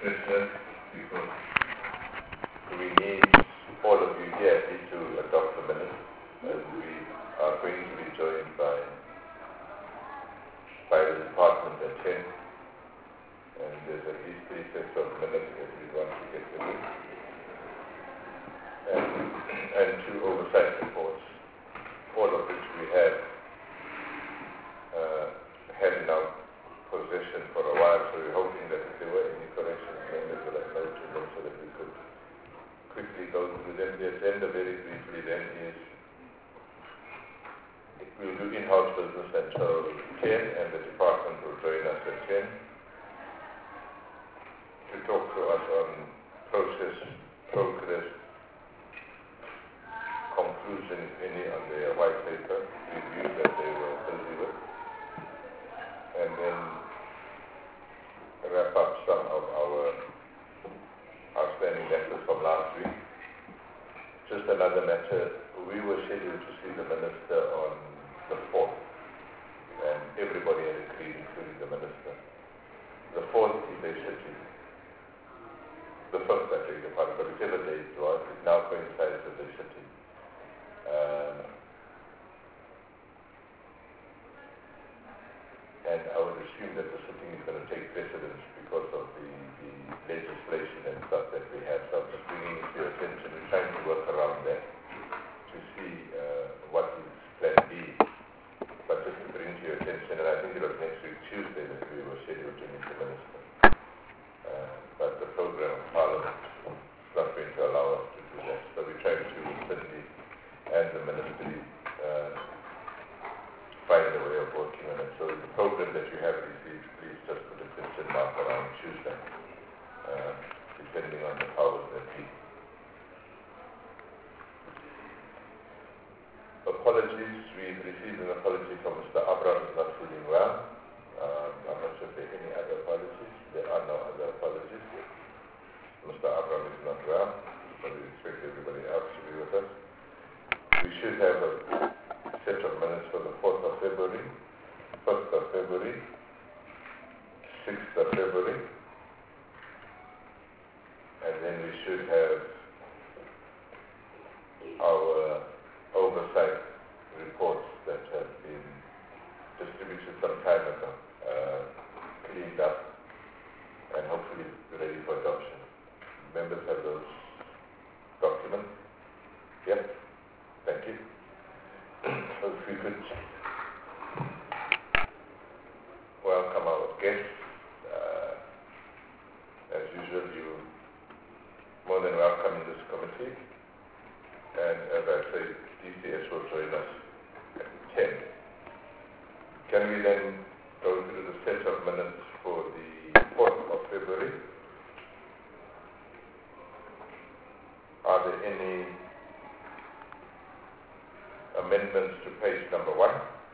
listeners, because we need all of you here to adopt the minutes, and we are going to be joined by the department at 10, and there's at least 3 sets of minutes that we want to get through, and 2 oversight reports, all of which we have had in our possession for a while, so we're hoping that if there were any corrections, members would have noted them so that we could quickly go through them. The agenda very briefly then is we'll do in-house business until 10, and the department will join us at 10 to talk to us on process, progress, conclusion, if any, on their white paper review that they were busy with, and then wrap up some of our outstanding matters from last week. Just another matter, we were scheduled to see the minister on the 4th, and everybody had agreed, including the minister. The 4th is a city. The 1st, I beg your pardon, but whichever day it was, it now coincides with the city. And I would assume that the sitting is going to take precedence because of the legislation and stuff that we have. So I'm just bringing it to your attention. We're trying to work around that to see what is plan B. But just to bring to your attention, and I think it was next week Tuesday that we were scheduled to meet the minister. But the program of Parliament is not going to allow us to do that. So we're trying to certainly, and the ministry, find a way of working on it. So the program that you have received, please just put a question mark around Tuesday, depending on the powers that be. Apologies, we've received an apology from Mr. Abraham, is not feeling well. I'm not sure if there are any other apologies. There are no other apologies. Mr. Abraham is not well, but we expect everybody else to be with us. We should have a set of minutes for the 4th of February, 1st of February, 6th of February, and then we should have our oversight reports that have been distributed some time ago, cleaned up, and hopefully ready for adoption. Members have those documents? Yes? Thank you. So if we could welcome our guests. As usual, you're more than welcome in this committee. And as I say, DCS will join us at 10. Can we then go through the set of minutes for the 4th of February? Are there any amendments to page number 1?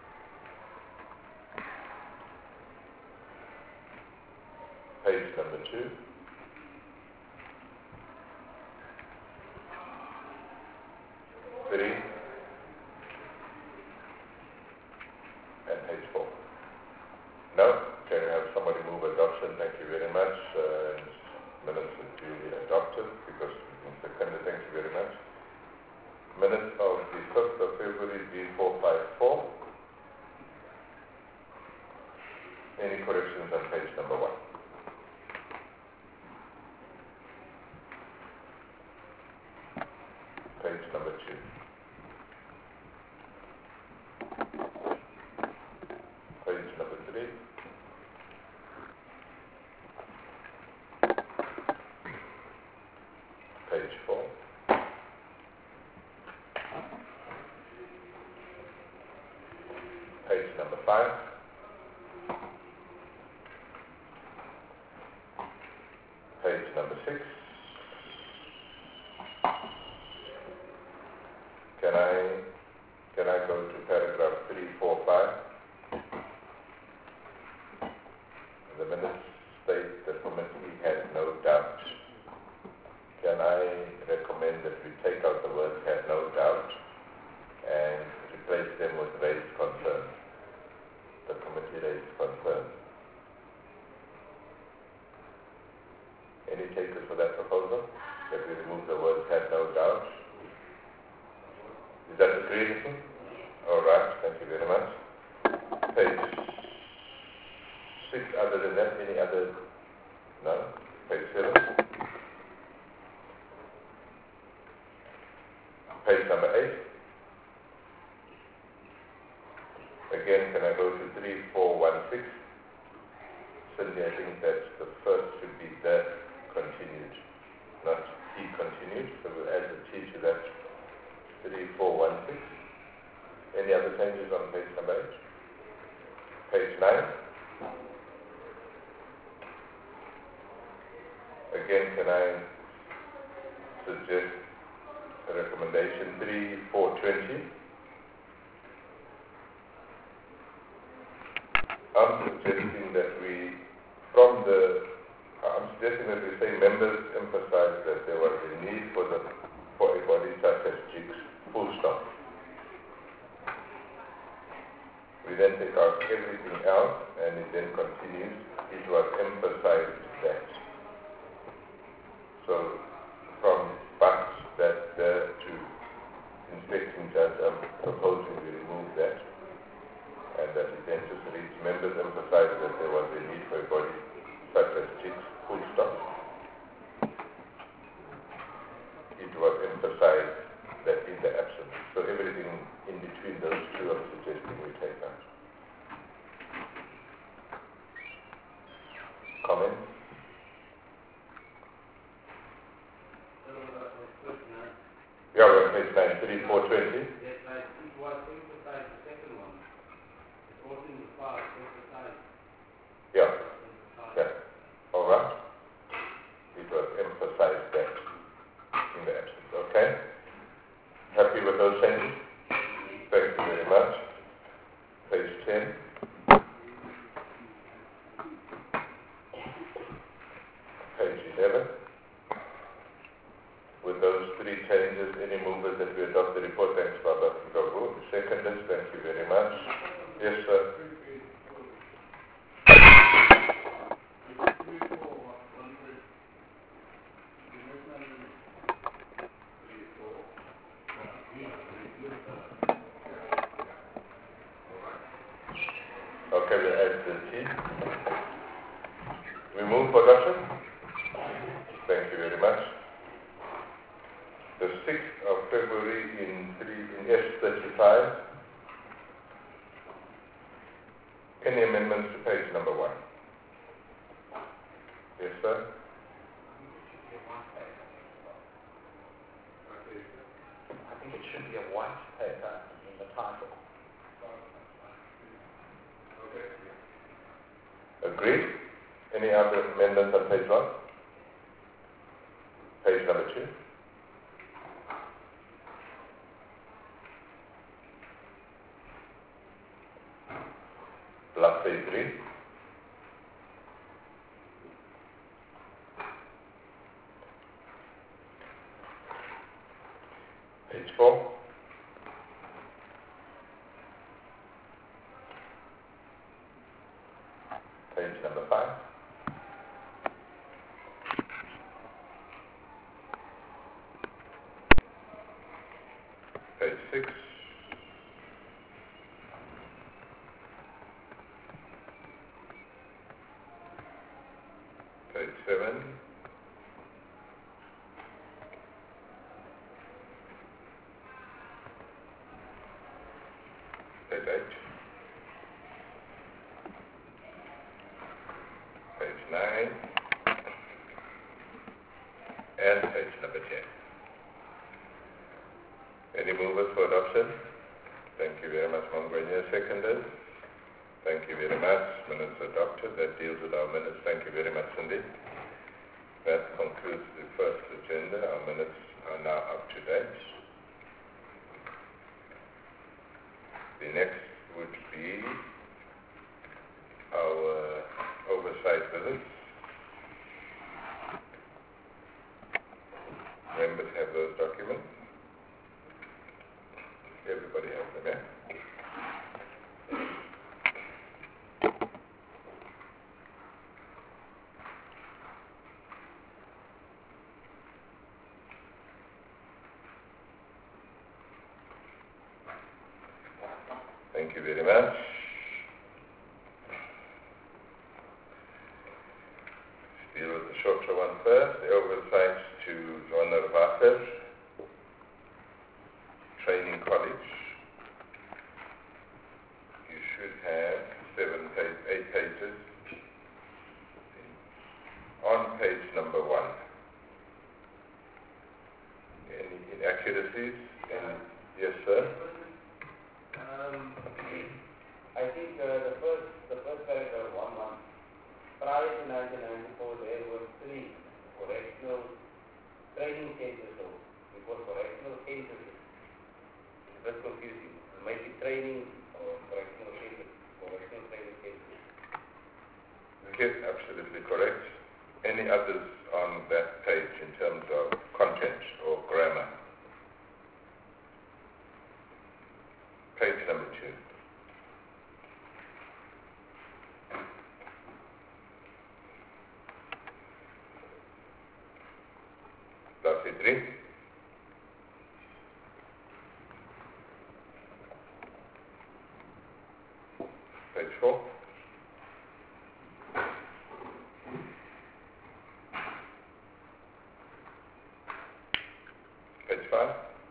Page number 2? Three? And page 4? No? Can we have somebody move adoption? Thank you very much. Minutes are duly adopted because we can second it. Thank you very much. Minutes of the 1st of February, B454. Any corrections on page number 1? Page number 2. Page number 3. Page 4. Page number 5. Page number 6. Can I go to paragraph 3, 4, 5? The minutes state the committee had no doubt. Can I recommend that we take out the words "had no doubt" and replace them with "raised concern"? The committee raised concern. Any takers for that proposal? That we remove the words "had no doubt"? Is that agreed with me? All right, thank you very much. Page 6, other than that, any other? No? Page 7. Page number 8. Again, can I go to 3416? Cindy, I think that the first should be the continued, not T continued. So we'll add the T to that. 3416. Any other changes on page number 8? Page 9. Again, can I suggest a recommendation 3420? I'm suggesting that we say members emphasize that there was a need for a body such as jigs, full stop. We then take out everything else and it then continues. It was emphasized that. So from but that to inspecting judge, I'm proposing we remove that. And that it then just reads, members emphasized that there was a need for a body such as jigs, full stop. It was emphasized that in the absence. So everything in between those two I'm suggesting we take out. Comments? Yeah, we're on page 9, 3420. Yes, it was emphasized, the second one. It was in the past, emphasized. Yeah. Yeah. All right. It was emphasized that in the absence. Okay. Happy with those changes? Thank you very much. Page 10. Page 11. With those 3 changes, any movers that we adopt the report? Thanks, Baba. Seconders, thank you very much. Yes, sir. Okay, we'll add the T. We move for adoption? Thank you very much. The 6th of February in S35. Any amendments to page number 1? Yes, sir? I think it should be a white paper in the title. Agreed. Any other amendments on page 1? Page number 2? Block page 3? Page 4? Page number 5? Page 6? Page 7? Page 8? Page 9? And page number 10. Any movers for adoption? Thank you very much, Mongwenya. Seconders? Thank you very much. Minutes adopted. That deals with our minutes. Thank you very much, Cindy. That concludes the first agenda. Our minutes are now up to date. The next would be our oversight visits. Members have those documents. Everybody has them, yeah? you very much. Deal with the shorter one first. The oversight to Joanna Vater, Training College. You should have 8 pages. On page number 1. Any inaccuracies? Yes, sir. I think the first paragraph 1:1. Prior to 1994, there were 3 correctional training cases. So it was correctional cases. It's a bit confusing. Maybe training or correctional cases. Correctional training cases. Okay, absolutely correct. Any others on that page in terms of content or grammar? Page number 2. Last 3. Page 4. Page 5.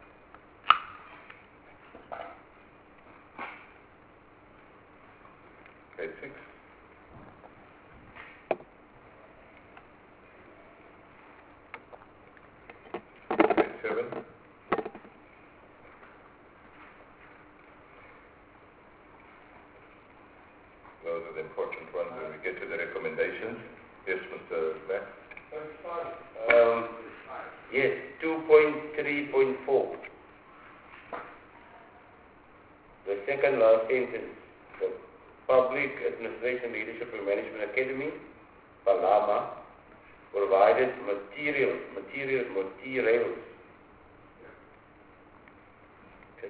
Page 6. Page 7. Those are the important ones when we get to the recommendations. Yes, Mr. Matt? Yes, 2.3.4. The second last sentence. The Public Administration Leadership and Management Academy, Palama, provided materials. Okay.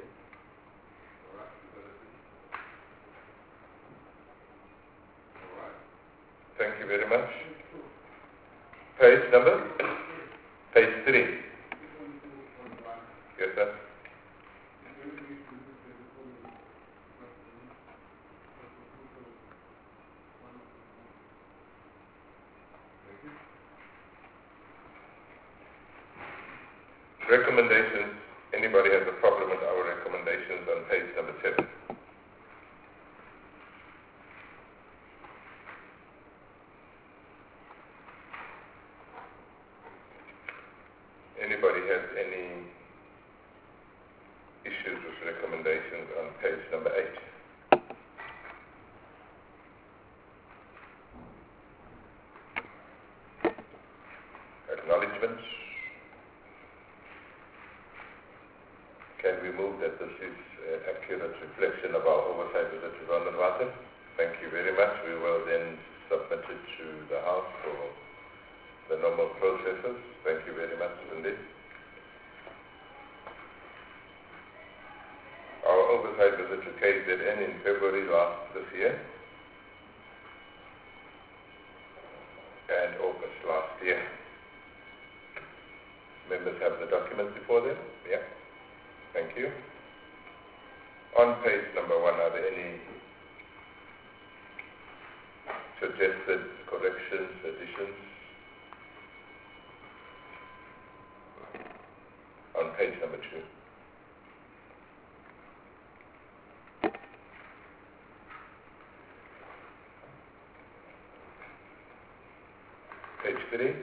Thank you very much. Page number? Page 3. Yes, sir. Recommendations. Anybody has a problem with our recommendations on page number 7? Anybody has any issues with recommendations on page number 8? Acknowledgements. Can we move that this is an accurate reflection of our oversight visit to London Water? Thank you very much. We will then submit it to the House for the normal processes. Thank you very much, Cindy. Our oversight visit to KZN in February this year and August last year. Members have the documents before them? Yeah. Thank you. On page number 1, are there any suggested corrections, additions? On page number 2. Page 3.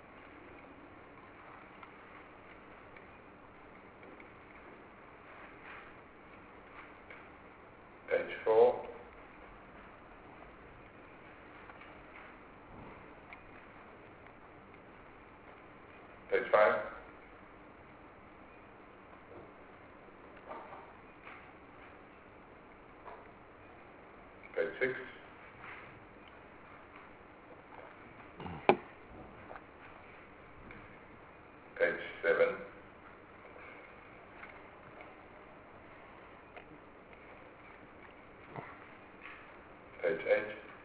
Page 4. Page 5. Page 6. Page 7. Page 8.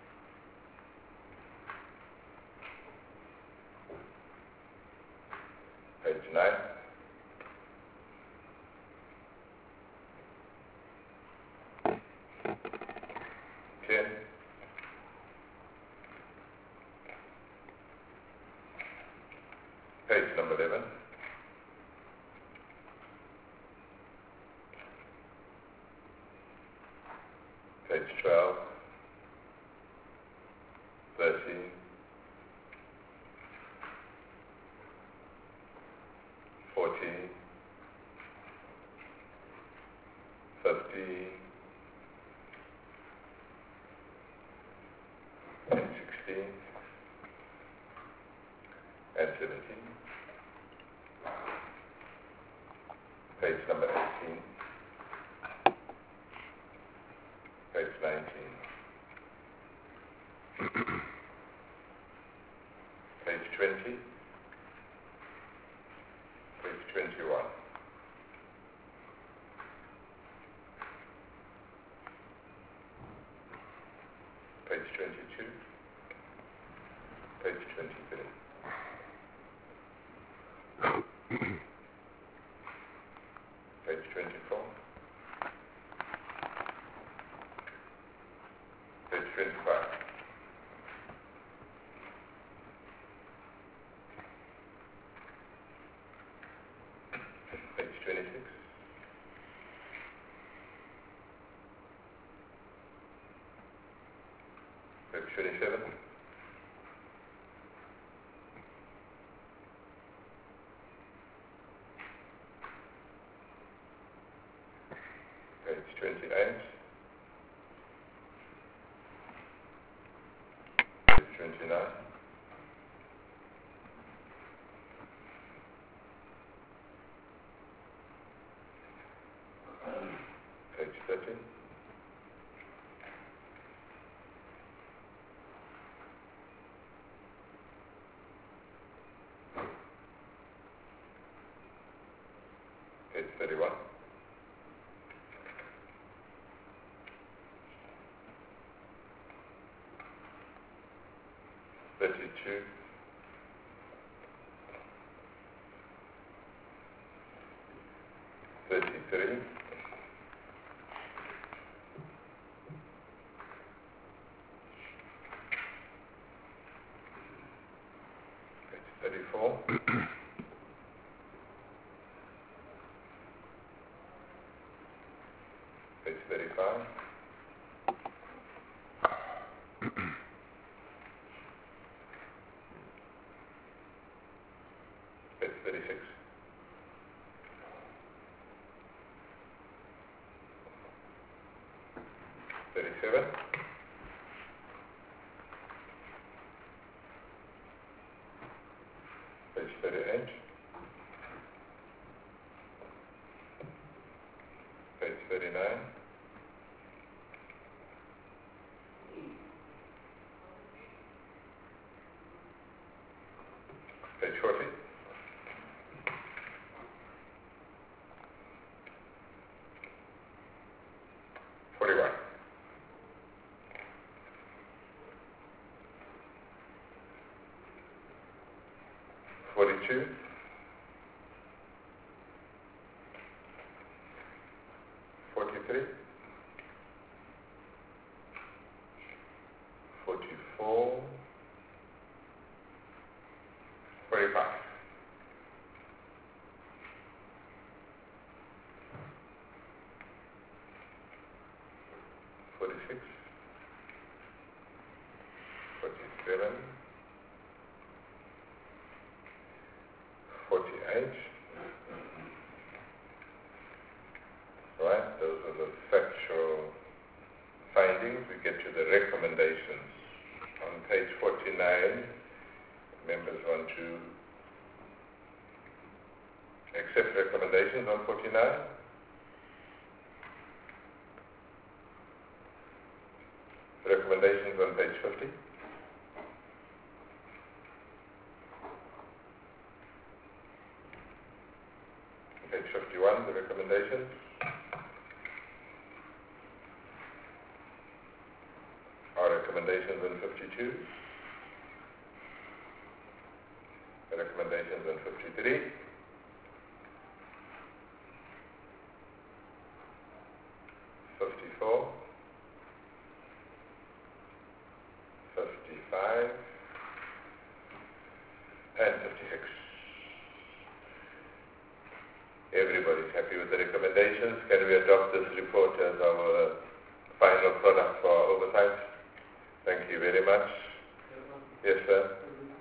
Page 9. Page number 11. Page 12. 13. 14. 15. And 16. And 17. Page number 18. Page 19. Page 20. Page 21. Page 22. Page 23. Page 24. Page 25. Page 26. Page 27. Page 28. Page 29. Page 30. Page 31. Thirty-two. 33. 34. Page 35. Page 36. Thirty-seven. Page 38. Page 39. Page 40. Forty-one. 42. 43. 44. 45. 46. 47. 48. Right, those are the factual findings. We get to the recommendations. On page 49, members want to accept recommendations on 49. Recommendations on page 50. Page 51, the recommendations. Our recommendations on 52. The recommendations on 53. 54. 55. And 56. Everybody's happy with the recommendations. Can we adopt this report as our final product for our oversight? Thank you very much. Yes, sir.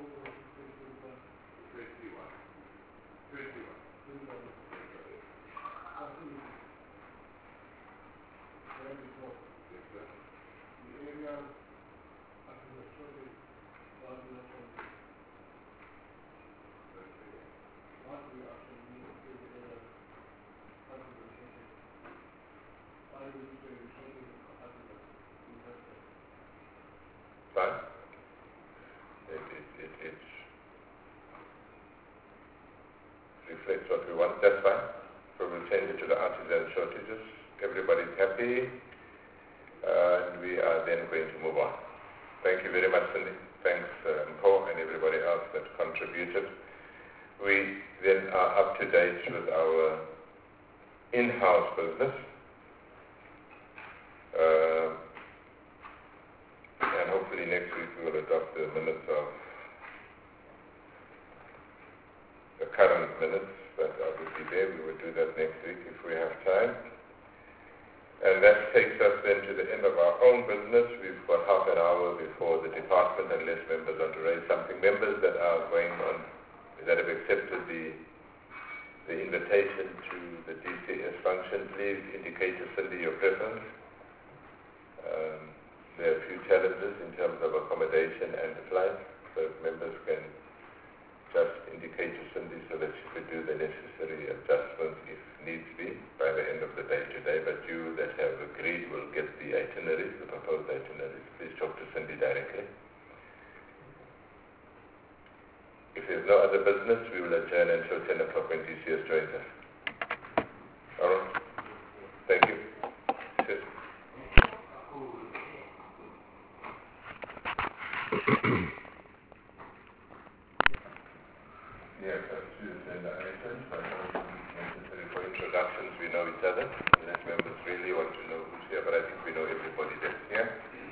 Fine. It reflects what we want. That's fine. So we'll change it to the artisan shortages. Everybody's happy. And we are then going to move on. Thank you very much, Cindy. Thanks, Paul, and everybody else that contributed. We then are up to date with our in-house business. And hopefully next week we will adopt the minutes of the current minutes that are obviously there. We will do that next week if we have time. And that takes us then to the end of our own business. We've got half an hour before the department, unless members want to raise something. Members that are going on, that have accepted the invitation to the DCS function, please indicate to Cindy your preference. There are a few challenges in terms of accommodation and the flight, so if members can just indicate to Cindy so that she could do the necessary adjustments if needs be by the end of the day today. But you that have agreed will get the itineraries, the proposed itineraries. Please talk to Cindy directly. If there's no other business, we will adjourn until 10 o'clock when DCS joins us. All right. Thank you. Cheers. Yes, that's two agenda items. I don't think it's necessary for introductions. We know each other. Unless members really want to know who's here, but I think we know everybody that's here.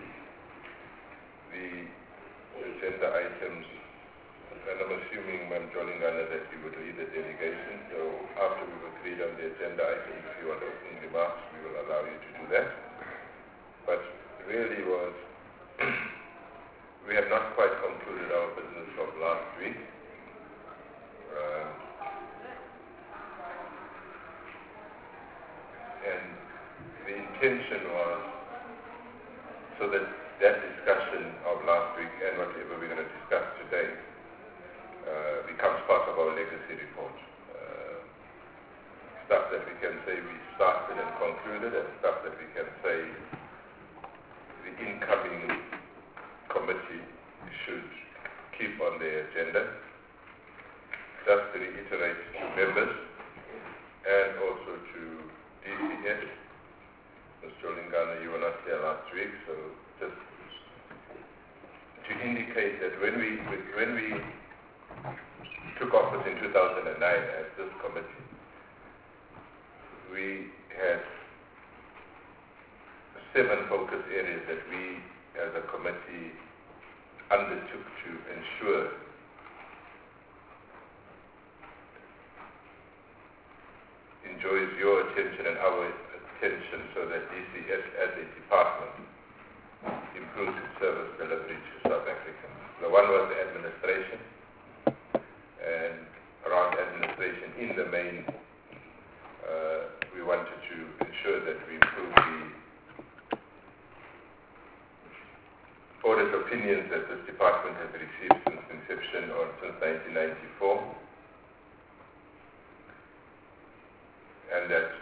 The agenda items, and I'm assuming, Ma'am Jolingana, that you would lead the delegation. So after we've agreed on the agenda items, if you want opening remarks, we will allow you to do that. But really was, we have not quite concluded our business of last week. And the intention was so that discussion of last week and whatever we're going to discuss today becomes part of our legacy report. Stuff that we can say we started and concluded, and stuff that we can say the incoming committee should keep on their agenda. Just to reiterate to members and also to DCS, Ms. Jolingana, you were not here last week, so just to indicate that when we took office in 2009 as this committee, we had 7 focus areas that we as a committee undertook to ensure enjoys your attention and our attention so that DCS as a department improves its service delivery to South Africans. The one was the administration, and around administration in the main, we wanted to ensure that we improve the audit opinions that this department has received since inception or since 1994. And that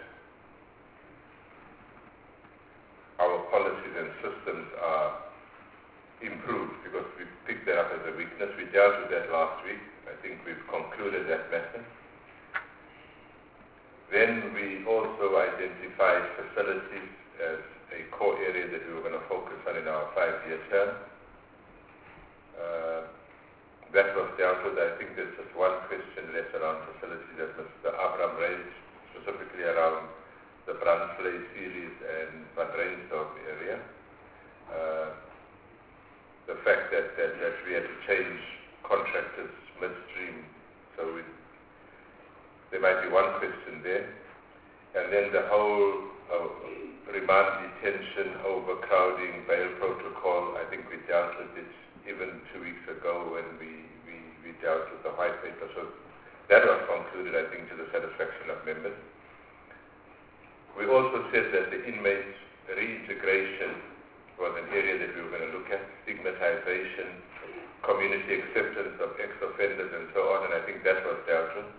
our policies and systems are improved, because we picked that up as a weakness. We dealt with that last week. I think we've concluded that matter. Then we also identified facilities as a core area that we were going to focus on in our 5-year term. That was dealt with. I think there's just one question left around facilities that Mr. Abram raised, specifically around the Brandsley series and Van Reinsdorp area. The fact that we had to change contractors midstream, so there might be one question there. And then the whole remand detention, overcrowding, bail protocol, I think we dealt with it even 2 weeks ago when we dealt with the white paper. So that was concluded, I think, to the satisfaction of members. We also said that the inmates' reintegration was an area that we were going to look at, stigmatization, community acceptance of ex-offenders and so on, and I think that was dealt with.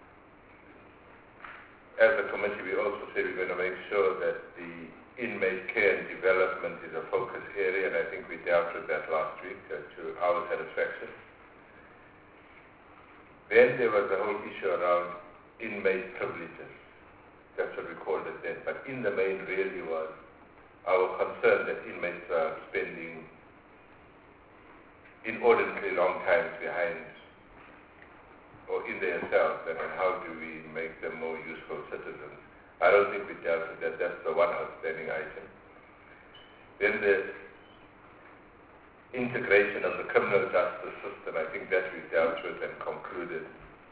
As a committee, we also said we're going to make sure that the inmate care and development is a focus area, and I think we dealt with that last week to our satisfaction. Then there was the whole issue around inmate privileges. That's what we called it then. But in the main really was our concern that inmates are spending inordinately long times behind or in their cells, and how do we make them more useful citizens. I don't think we dealt with that. That's the one outstanding item. Then the integration of the criminal justice system, I think that we dealt with and concluded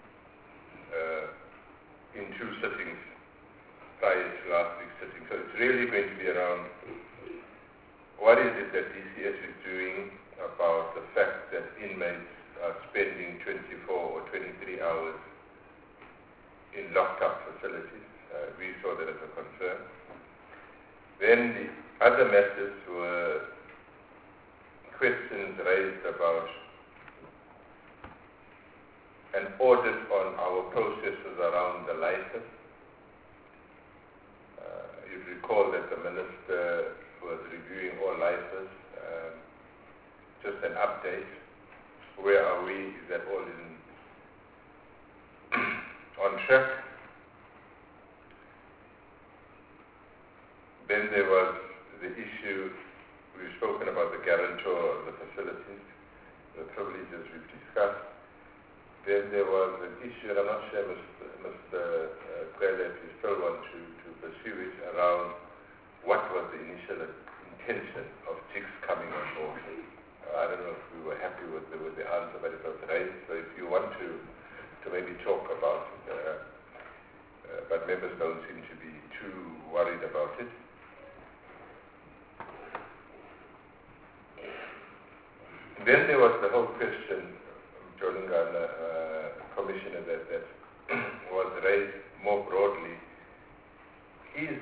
in 2 sittings prior to last week's sitting. So it's really going to be around what is it that DCS is doing about the fact that inmates are spending 24 or 23 hours in locked-up facilities. We saw that as a concern. Then the other matters were questions raised about an audit on our processes around the license. You'd recall that the minister was reviewing all licenses. Just an update. Where are we? Is that all on track? Then there was the issue, we've spoken about the guarantor of the facilities, the privileges we've discussed. Then there was an issue, and I'm not sure Mr. Kwele, if you still want to pursue it, around what was the initial intention of TICS coming on board. I don't know if we were happy with the answer, but it was raised. So if you want to maybe talk about it, but members don't seem to be too worried about it. Then there was the whole question, Jolingana, Commissioner, that was raised more broadly. Is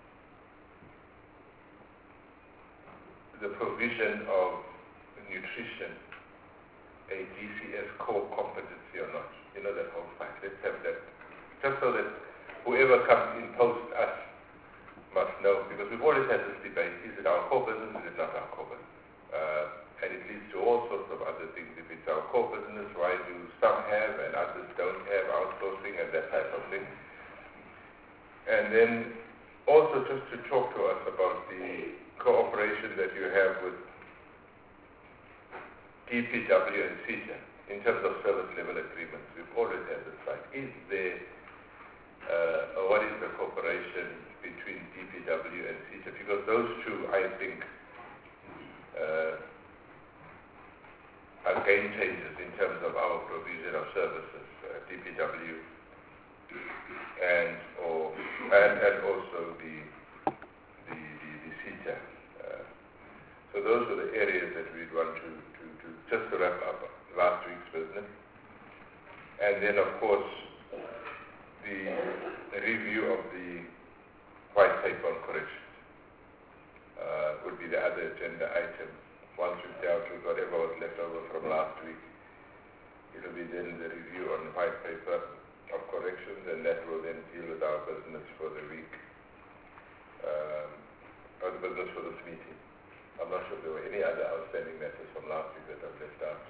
the provision of nutrition a DCS core competency or not? You know, that whole fight. Let's have that, just so that whoever comes in post us must know, because we've always had this debate, is it our core business, is it not our core business? And it leads to all sorts of other things. If it's our core business, why do some have and others don't have outsourcing and that type of thing? And then also just to talk to us about the cooperation that you have with DPW and CETA in terms of service level agreements. We've always had this fight. Is there, what is the cooperation between DPW and CETA? Because those two, I think, are game changers in terms of our provision of services, DPW and also the CETA. So those are the areas that we'd want to just to wrap up last week's business. And then, of course, the review of the white paper on corrections would be the other agenda item. Once we've dealt with whatever was left over from last week, it will be then the review on the white paper of corrections, and that will then deal with our business for the week, or the business for this meeting. I'm not sure if there were any other outstanding matters from last week that I've left out.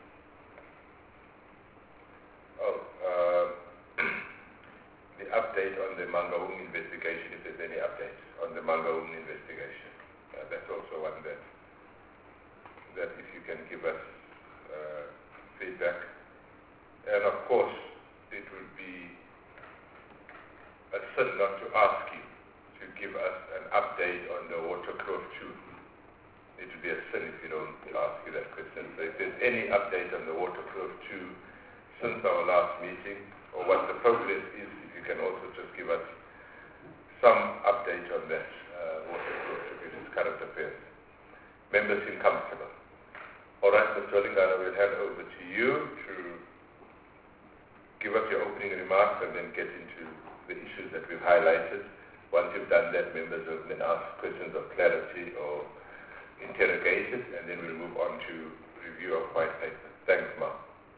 The update on the Mangaung investigation, if there's any update on the Mangaung investigation. That's also one that if you can give us feedback. And of course, it would be a sin not to ask you to give us an update on the Waterkloof 2. It would be a sin if you don't ask you that question. So if there's any update on the Waterkloof 2 since our last meeting, or what the progress is. If you can also just give us some update on that, Water Resources current affairs. Members feel comfortable. All right, Mr. Olingana, we'll hand over to you to give us your opening remarks and then get into the issues that we've highlighted. Once you've done that, members will then ask questions of clarity or interrogated, and then we'll move on to review of white paper. Thanks, Mark.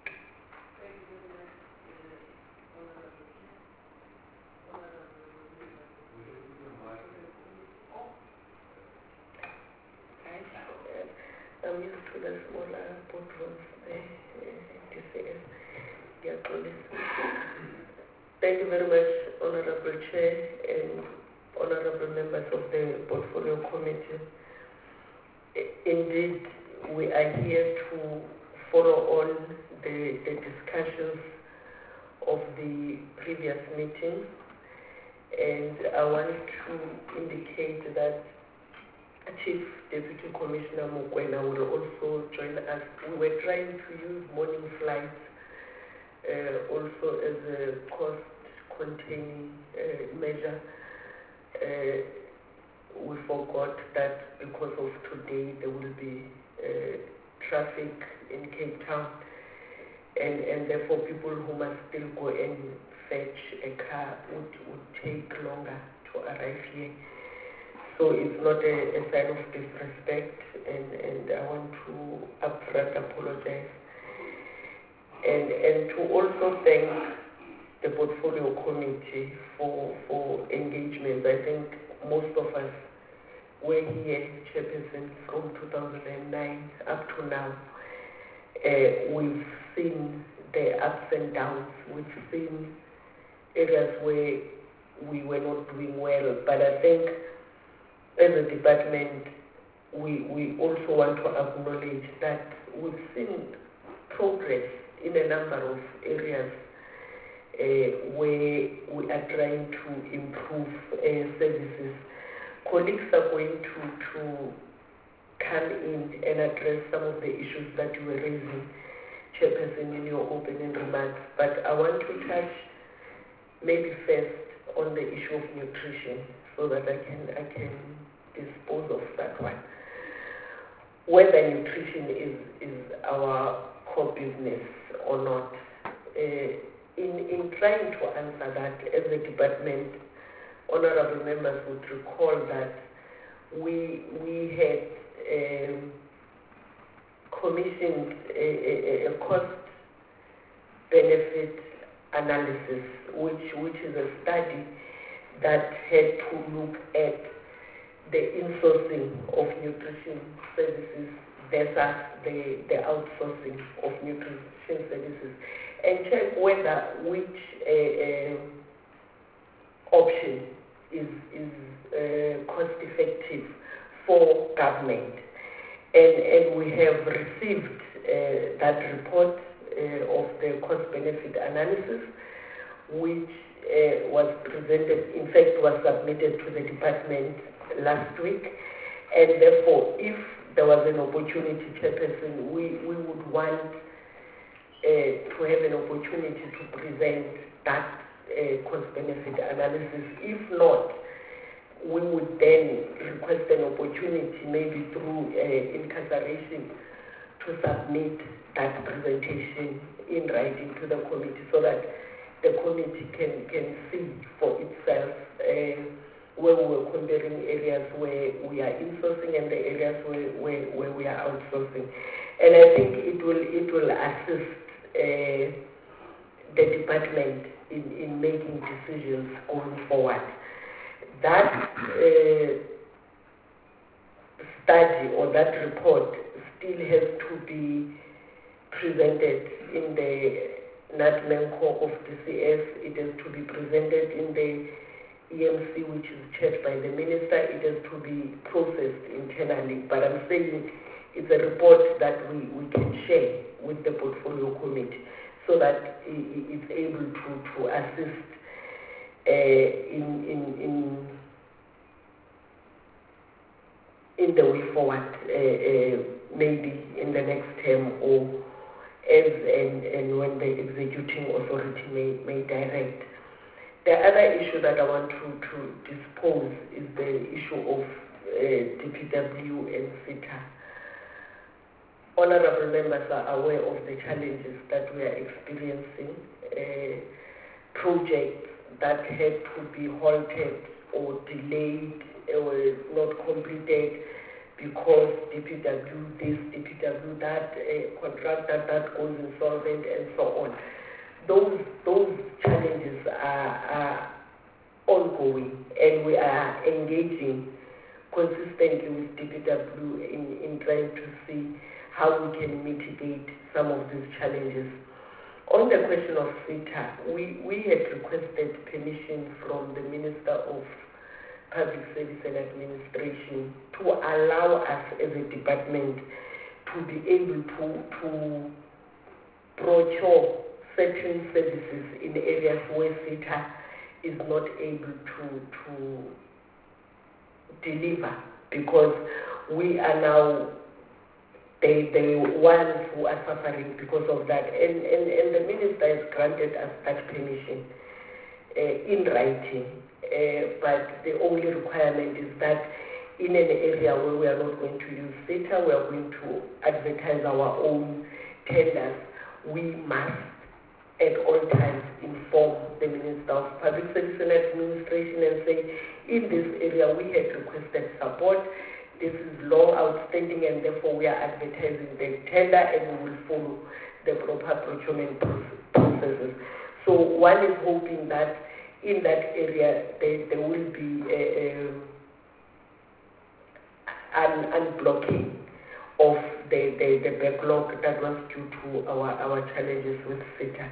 I'm used to the smaller boardrooms, DCS, dear colleagues. Thank you very much, Honorable Chair and Honorable members of the Portfolio Committee. Indeed, we are here to follow on the discussions of the previous meeting, and I want to indicate that Chief Deputy Commissioner Mokoena will also join us. We were trying to use morning flights also as a cost-containing measure. We forgot that because of today there will be traffic in Cape Town, and therefore people who must still go and fetch a car would take longer to arrive here. So it's not a sign of disrespect, and I want to upfront apologize. And to also thank the Portfolio Committee for engagement. I think most of us were here, Chairperson, from 2009 up to now. We've seen the ups and downs. We've seen areas where we were not doing well, but I think as a department, we also want to acknowledge that we've seen progress in a number of areas where we are trying to improve services. Colleagues are going to come in and address some of the issues that you were raising, Chairperson, in your opening remarks. But I want to touch maybe first on the issue of nutrition, so that I can dispose of that one. Whether nutrition is our core business or not, in trying to answer that as a department, honorable members would recall that we had commissioned a cost benefit analysis, which is a study that had to look at the insourcing of nutrition services versus the outsourcing of nutrition services, and check whether which option is cost effective for government. And we have received that report of the cost benefit analysis, which was presented, in fact was submitted to the department last week, and therefore if there was an opportunity, Chairperson, we would want to have an opportunity to present that cost benefit analysis. If not, we would then request an opportunity, maybe through incarceration, to submit that presentation in writing to the committee, so that the committee can see for itself where we were comparing areas where we are insourcing and the areas where we are outsourcing. And I think it will assist the department in making decisions going forward. That study or that report still has to be presented in the NATMENCO of DCS. It has to be presented in the EMC, which is chaired by the minister. It has to be processed internally. But I'm saying it's a report that we can share with the Portfolio Committee, so that it's able to assist in the way forward, maybe in the next term or as and when the executing authority may direct. The other issue that I want to dispose is the issue of DPW and SETA. Honorable members are aware of the challenges that we are experiencing. Projects that had to be halted or delayed or not completed because DPW this, DPW that, contractor that goes insolvent and so on. Those challenges are ongoing, and we are engaging consistently with DPW in trying to see how we can mitigate some of these challenges. On the question of SETA, we had requested permission from the Minister of Public Service and Administration to allow us as a department to be able to procure certain services in areas where SETA is not able to deliver, because we are now the ones who are suffering because of that. And the Minister has granted us that permission in writing. But the only requirement is that in an area where we are not going to use SETA, we are going to advertise our own tenders. We must at all times inform the Minister of Public Service and Administration and say, in this area we had requested support, this is long outstanding, and therefore we are advertising the tender and we will follow the proper procurement processes. So one is hoping that in that area there will be an unblocking of the backlog that was due to our challenges with SETA.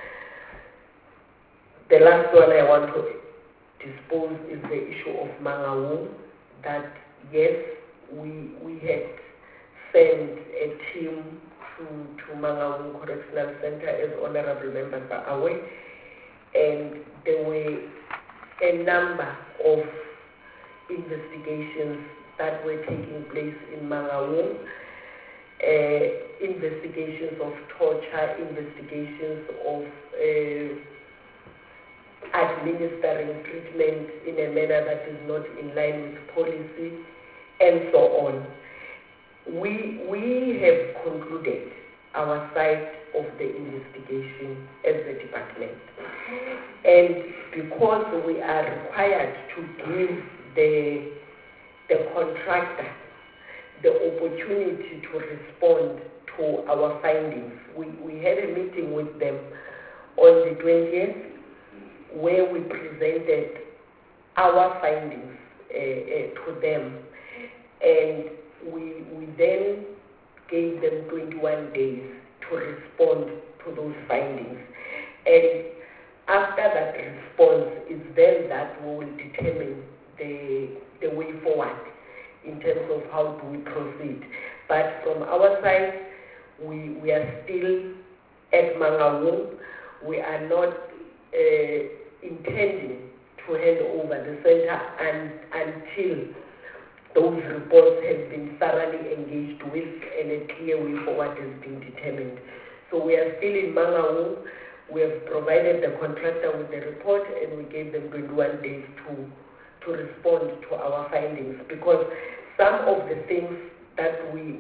The last one I want to dispose is the issue of Mangaung, that yes, we had sent a team to Mangaung Correctional Center, as honorable members are aware, and there were a number of investigations that were taking place in Mangaung, investigations of torture, investigations of administering treatment in a manner that is not in line with policy, and so on. We have concluded our side of the investigation as a department. And because we are required to give the contractor the opportunity to respond to our findings, we had a meeting with them on the 20th where we presented our findings to them, and we then gave them 21 days to respond to those findings. And after that response is then that we will determine the way forward in terms of how do we proceed. But from our side, we are still at Mangaung. We are not intending to hand over the center until those reports have been thoroughly engaged with and a clear way forward has been determined. So we are still in Mangaung. We have provided the contractor with the report, and we gave them 21 days to respond to our findings, because some of the things that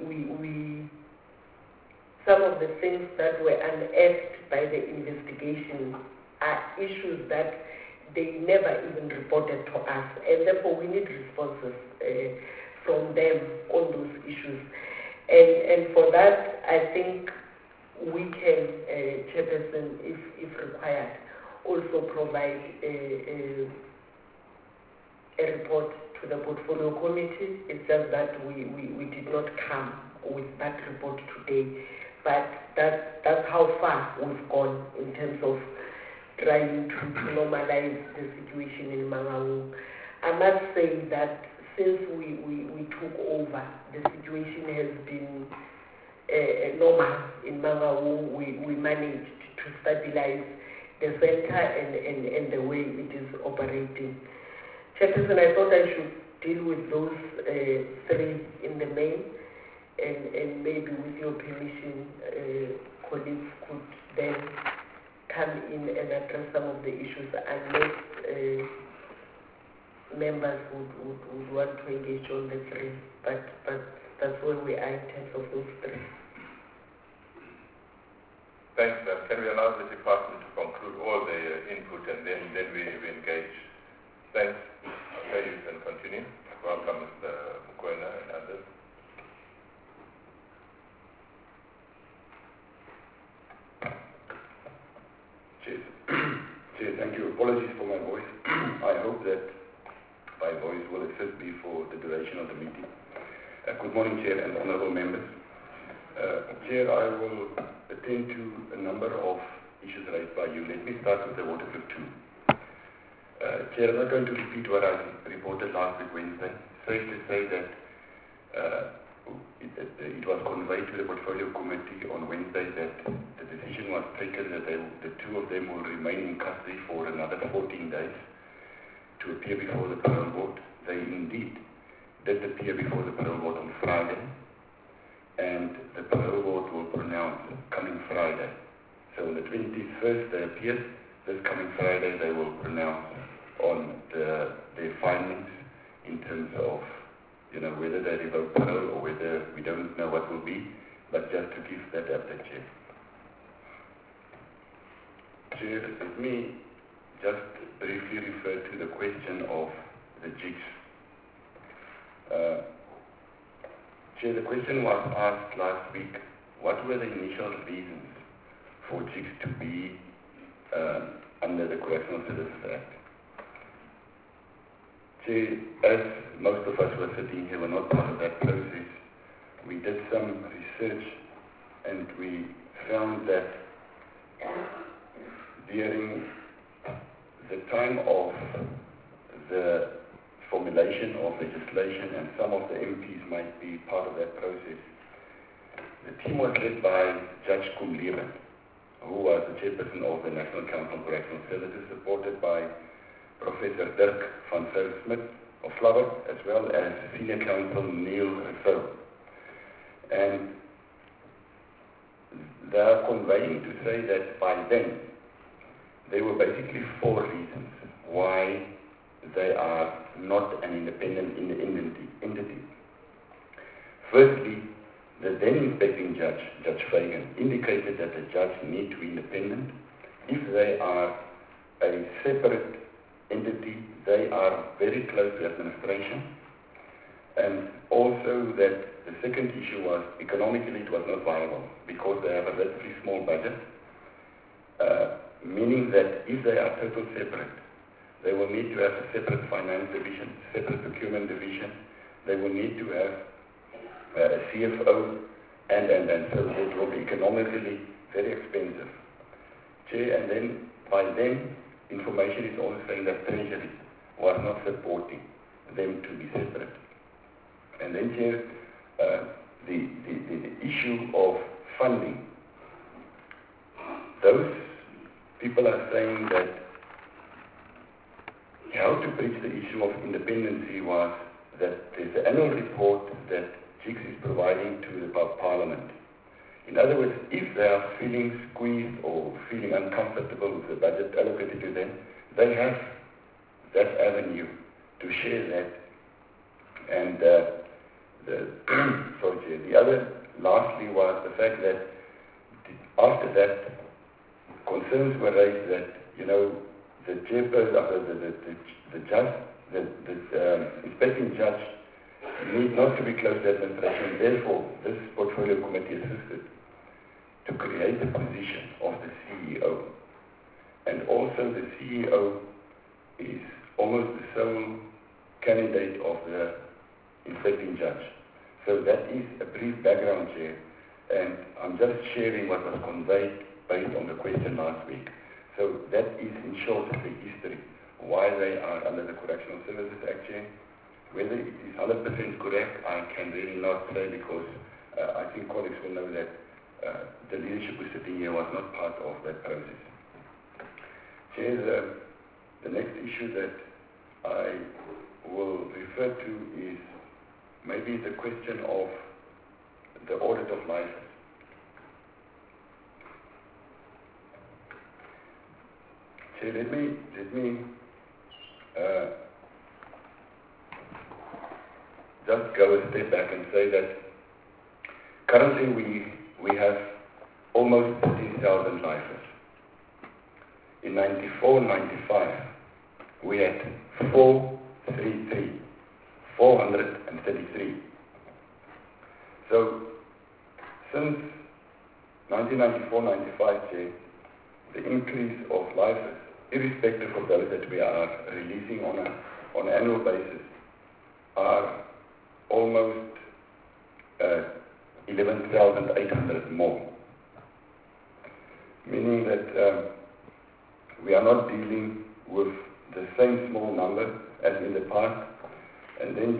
some of the things that were unearthed by the investigation are issues that they never even reported to us, and therefore we need responses from them on those issues. And for that, I think we can, Chairperson, if required, also provide a report to the portfolio committee. It's just that we did not come with that report today, but that's how far we've gone in terms of trying to normalize the situation in Mangaung. I must say that since we took over, the situation has been normal in Mangaung. We managed to stabilize the center and the way it is operating. Chairperson, I thought I should deal with those three in the main, and maybe with your permission, colleagues, us would want to engage on the three, but that's where we are in terms of those three. Thanks, ma'am. Can we allow the department to conclude all their input and then we engage? Thanks. Okay, you can continue. Welcome, Mr. Mokoena and others. Chair, thank you. Apologies for my voice. I hope that my voice will assist me for the duration of the meeting. Good morning, Chair and honourable members. Chair, I will attend to a number of issues raised by you. Let me start with the Waterkloof 2. Chair, I'm not going to repeat what I reported last week Wednesday. Safe to say that it was conveyed to the Portfolio Committee on Wednesday that the decision was taken that the two of them will remain in custody for another 14 days to appear before the Parole Board. They indeed did appear before the Parole Board on Friday, and the Parole Board will pronounce coming Friday. So on the 21st they appeared. This coming Friday they will pronounce on their findings in terms of whether they revoke parole or whether we don't know what will be, but just to give that update, Chair. Chair, let me just briefly refer to the question of the jigs. Chair, the question was asked last week, what were the initial reasons for jigs to be under the Correctional Services Act? Chair, as most of us who are sitting here were not part of that process, we did some research and we found that during the time of the formulation of legislation, and some of the MPs might be part of that process, the team was led by Judge Kumleben, who was the chairperson of the National Council on Correctional Services, supported by Professor Dirk van Zyl-Smit of Flabber, as well as Senior Counsel Neil Rousseau. And they are conveying to say that by then, there were basically four reasons why they are not an independent entity. Firstly, the then inspecting judge, Judge Fagan, indicated that the judge need to be independent. If they are a separate entity, they are very close to administration, and also that the second issue was economically it was not viable because they have a relatively small budget, meaning that if they are total separate, they will need to have a separate finance division, separate procurement division, they will need to have a CFO, and so it will be economically very expensive. Chair, and then by then, information is also saying that Treasury was not supporting them to be separate. And then, Chair, the issue of funding. Those people are saying that how to bridge the issue of independency was that there's an annual report that JICS is providing to the Parliament. In other words, if they are feeling squeezed or feeling uncomfortable with the budget allocated to them, they have that avenue to share that. And the other, lastly, was the fact that after that, concerns were raised that, the chairperson, the inspecting judge need not to be close to administration. Therefore, this portfolio committee assisted to create the position of the CEO. And also the CEO is almost the sole candidate of the inspecting judge. So that is a brief background, Chair, and I'm just sharing what was conveyed based on the question last week. So that is in short the history, why they are under the Correctional Services Act, Chair. Whether it is 100% correct, I can really not say, because I think colleagues will know that the leadership who is sitting here was not part of that process. Chair, the next issue that I will refer to is maybe the question of the audit of license. Chair, let me just go a step back and say that currently we have almost 13,000 lifers. In 94-95, we had 433. So, since 1994-95, the increase of lifers, irrespective of those that we are releasing on an annual basis, are almost 11,800 more. Meaning that we are not dealing with the same small number as in the past. And then,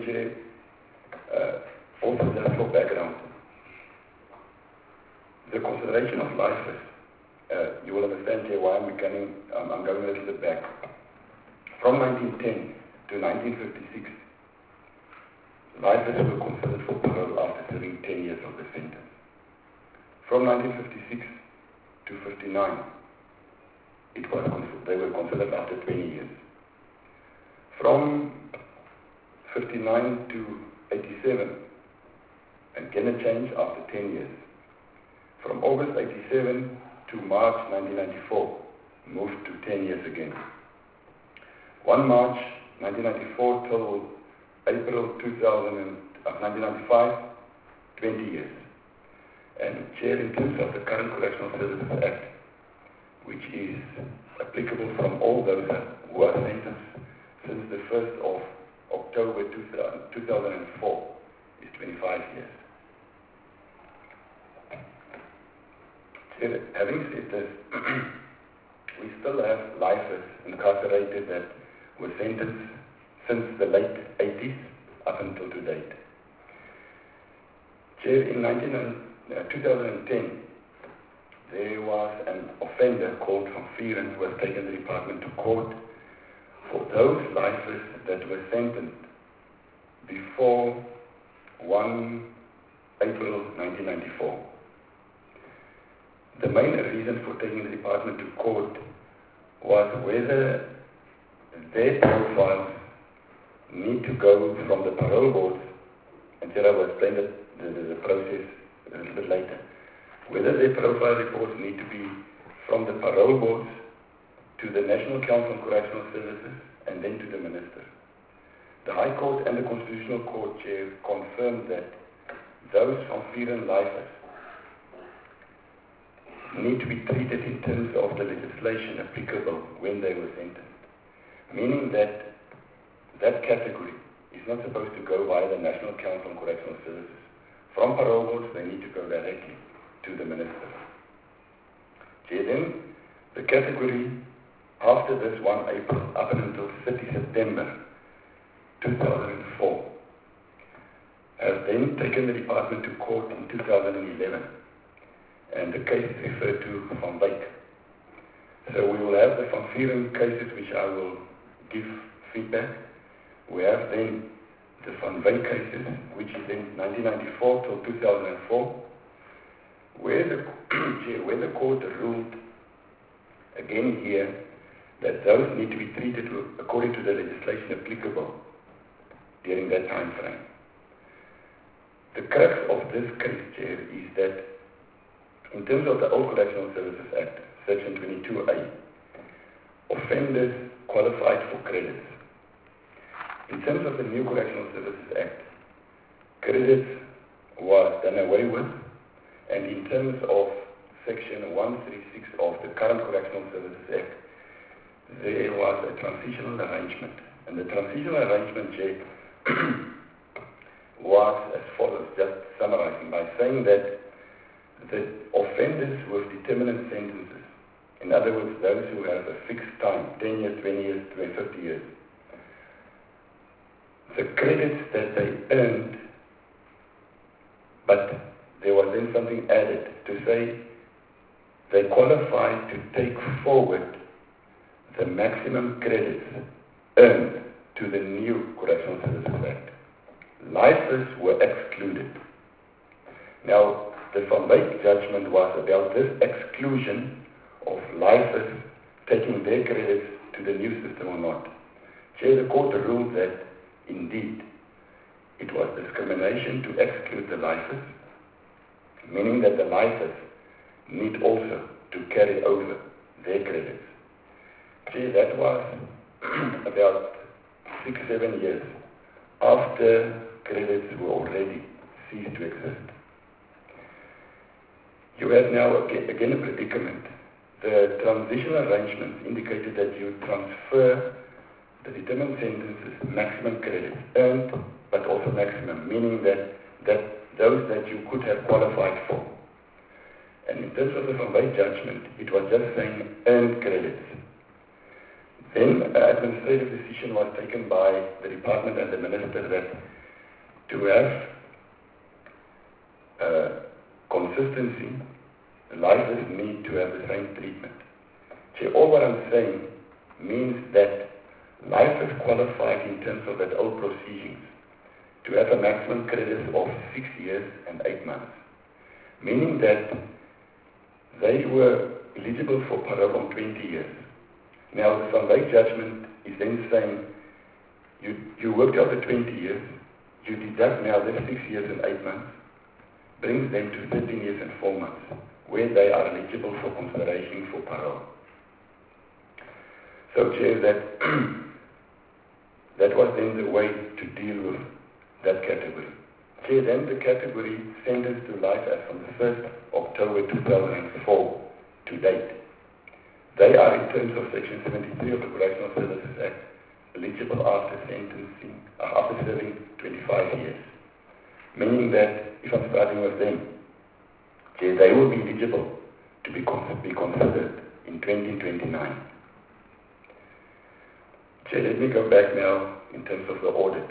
also just for background, the consideration of lifers, you will understand here why I'm going a little bit back. From 1910 to 1956, lifers were considered for parole after serving 10 years of the sentence. From 1956 to 59, they were considered after 20 years. From 59 to 87, again a change after 10 years. From August 87 to March 1994, moved to 10 years again. 1 March 1994 till April 1995, 20 years. And Chair, in terms of the current Correctional Services Act, which is applicable from all those who are sentenced since the 1st of October 2004, is 25 years. Chair, having said this, we still have lifers incarcerated that were sentenced since the late 80s up until to date. Chair, in 2010, there was an offender called Van Vieren who was taken to the department to court for those lifers that were sentenced before 1 April 1994. The main reason for taking the department to court was whether their profiles need to go from the parole boards, and here I will explain the process a little bit later, whether their profile reports need to be from the parole boards to the National Council on Correctional Services and then to the Minister. The High Court and the Constitutional Court Chair confirmed that those Van Vieren lifers need to be treated in terms of the legislation applicable when they were sentenced, meaning that that category is not supposed to go via the National Council on Correctional Services. From parole boards, they need to go directly to the Minister. Then, the category after this 1 April up until 30 September 2004 has then taken the department to court in 2011, and the case is referred to Van Wyk. So we will have the Van Vieren cases, which I will give feedback. We have then the Van Wyk cases, which is in 1994 till 2004, where the court ruled again here that those need to be treated according to the legislation applicable during that time frame. The crux of this case, Chair, is that in terms of the Old Correctional Services Act, Section 22A, offenders qualified for credits. In terms of the new Correctional Services Act, credits was done away with, and in terms of Section 136 of the current Correctional Services Act, there was a transitional arrangement. And the transitional arrangement, Jay, was as follows, just summarizing by saying that the offenders with determinate sentences, in other words, those who have a fixed time, 10 years, 20 years, 50 years, the credits that they earned, but there was then something added to say they qualified to take forward the maximum credits earned to the new Correctional Services Act. Lifers were excluded. Now, the Van Wyk judgment was about this exclusion of lifers taking their credits to the new system or not. Chair, the court ruled that, indeed, it was discrimination to exclude the lifers, meaning that the lifers need also to carry over their credits. See, that was about 6-7 years after credits were already ceased to exist. You have now again a predicament. The transitional arrangements indicated that you transfer the determined sentences maximum credits earned, but also maximum, meaning that those that you could have qualified for. And in terms of the Van Wyk judgment, it was just saying earned credits. Then an administrative decision was taken by the department and the minister that to have consistency, the lifers need to have the same treatment. So all what I'm saying means that lifers qualified in terms of that old proceedings to have a maximum credit of 6 years and 8 months, meaning that they were eligible for parole on 20 years. Now the Van Wyk judgment is then saying you worked out the 20 years, you deduct now the 6 years and 8 months, brings them to 13 years and 4 months, where they are eligible for consideration for parole. So Chair, that was then the way to deal with that category. Chair, then the category sentenced to life as from the 1st October 2004 to date. They are, in terms of Section 73 of the Correctional Services Act, eligible after sentencing, after serving 25 years. Meaning that, if I'm starting with them, they will be eligible to be considered in 2029. Let me go back now in terms of the audit.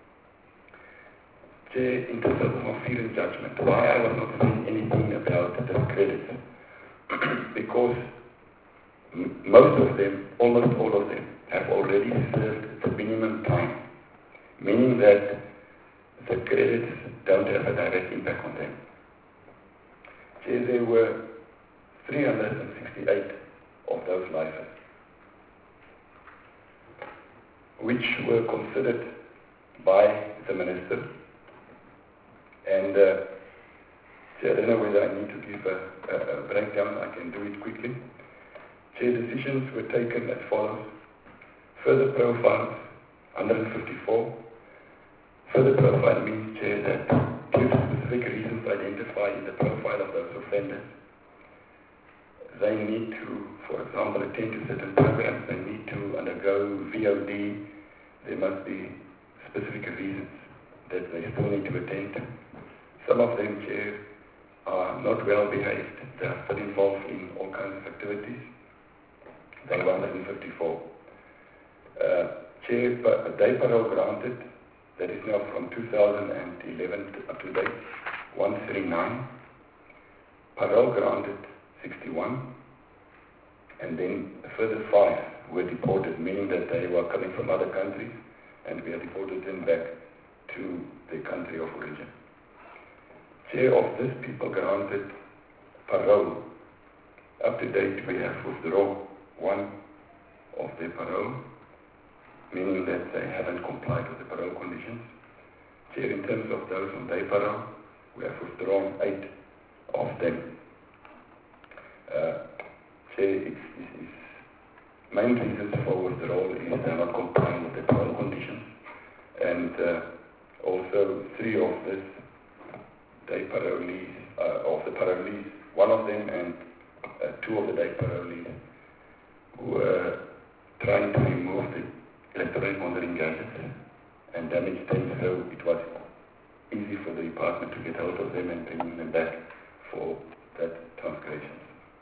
In terms of the Van judgment, why I was not saying anything about the credits? Because most of them, almost all of them, have already served the minimum time, meaning that the credits don't have a direct impact on them. There were 368 of those lifers, which were considered by the minister. And I don't know whether I need to give a breakdown. I can do it quickly. Decisions were taken as follows. Further profiles, 154. Further profile means, Chair, that due to specific reasons identified in the profile of those offenders, they need to, for example, attend to certain programs, they need to undergo VOD, there must be specific reasons that they still need to attend to. Some of them, Chair, are not well behaved, they are still involved in all kinds of activities. They were 154. Chair, a day parole granted, that is now from 2011 up to date, 139. Parole granted, 61. And then a further 5 were deported, meaning that they were coming from other countries, and we have deported them back to their country of origin. Chair, of these people granted parole, up to date we have withdrawn 1 of their parole, meaning that they haven't complied with the parole conditions. Chair, in terms of those on day parole, we have withdrawn 8 of them. Chair, its main reasons for withdrawal is they are not complying with the parole conditions, and also 3 of these day parolees, of the parolees, 1 of them and 2 of the day parolees were trying to remove the electronic monitoring gadgets and damage them, so it was easy for the department to get hold of them and bring them back for that transgression.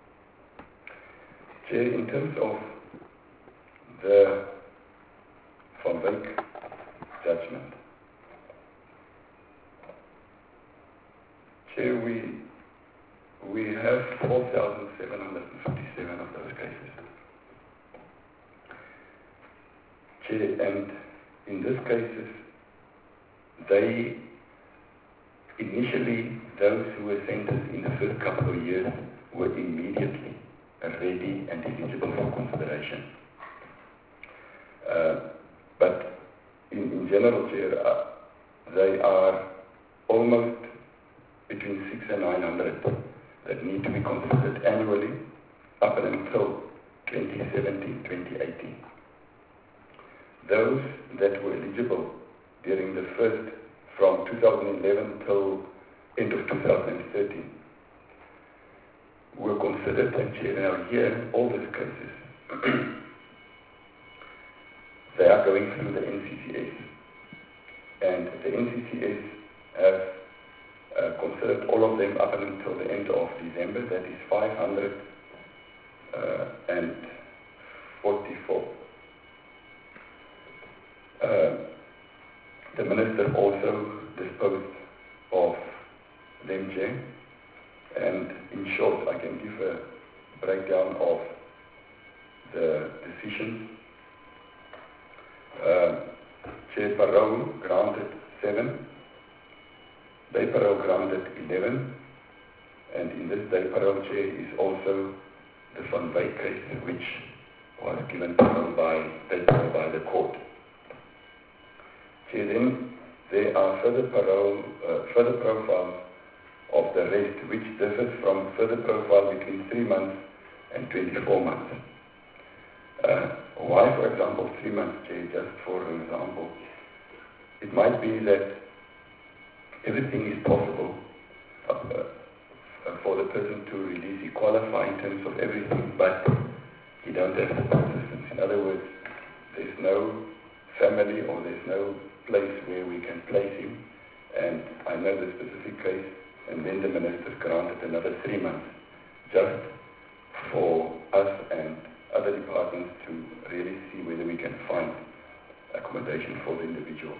Chair, in terms of the Van Wyk judgment, Chair, we have 4,757 of those cases. Chair, and in these cases, they initially, those who were sentenced in the first couple of years were immediately ready and eligible for consideration. But in general, Chair, they are almost between 600 and 900 that need to be considered annually up until 2017-2018. Those that were eligible during the first, from 2011 till end of 2013, were considered, and now here, all these cases, they are going through the NCCS. And the NCCS have considered all of them up until the end of December, that is 544. The Minister also disposed of them, Chair, and in short, I can give a breakdown of the decisions. Chair Parow granted 7, Day Parow granted 11, and in this Day Parow, Chair, is also the Van Wyk case, which was given parole by the court. Chair, then there are further profiles of the rest, which differs from further profile between 3 months and 24 months. Why, for example, 3 months, Chair, just for an example? It might be that everything is possible for the person to release. He qualifies in terms of everything, but he don't have support systems. In other words, there's no family or there's no place where we can place him. And I know the specific case, and then the Minister granted another 3 months just for us and other departments to really see whether we can find accommodation for the individual.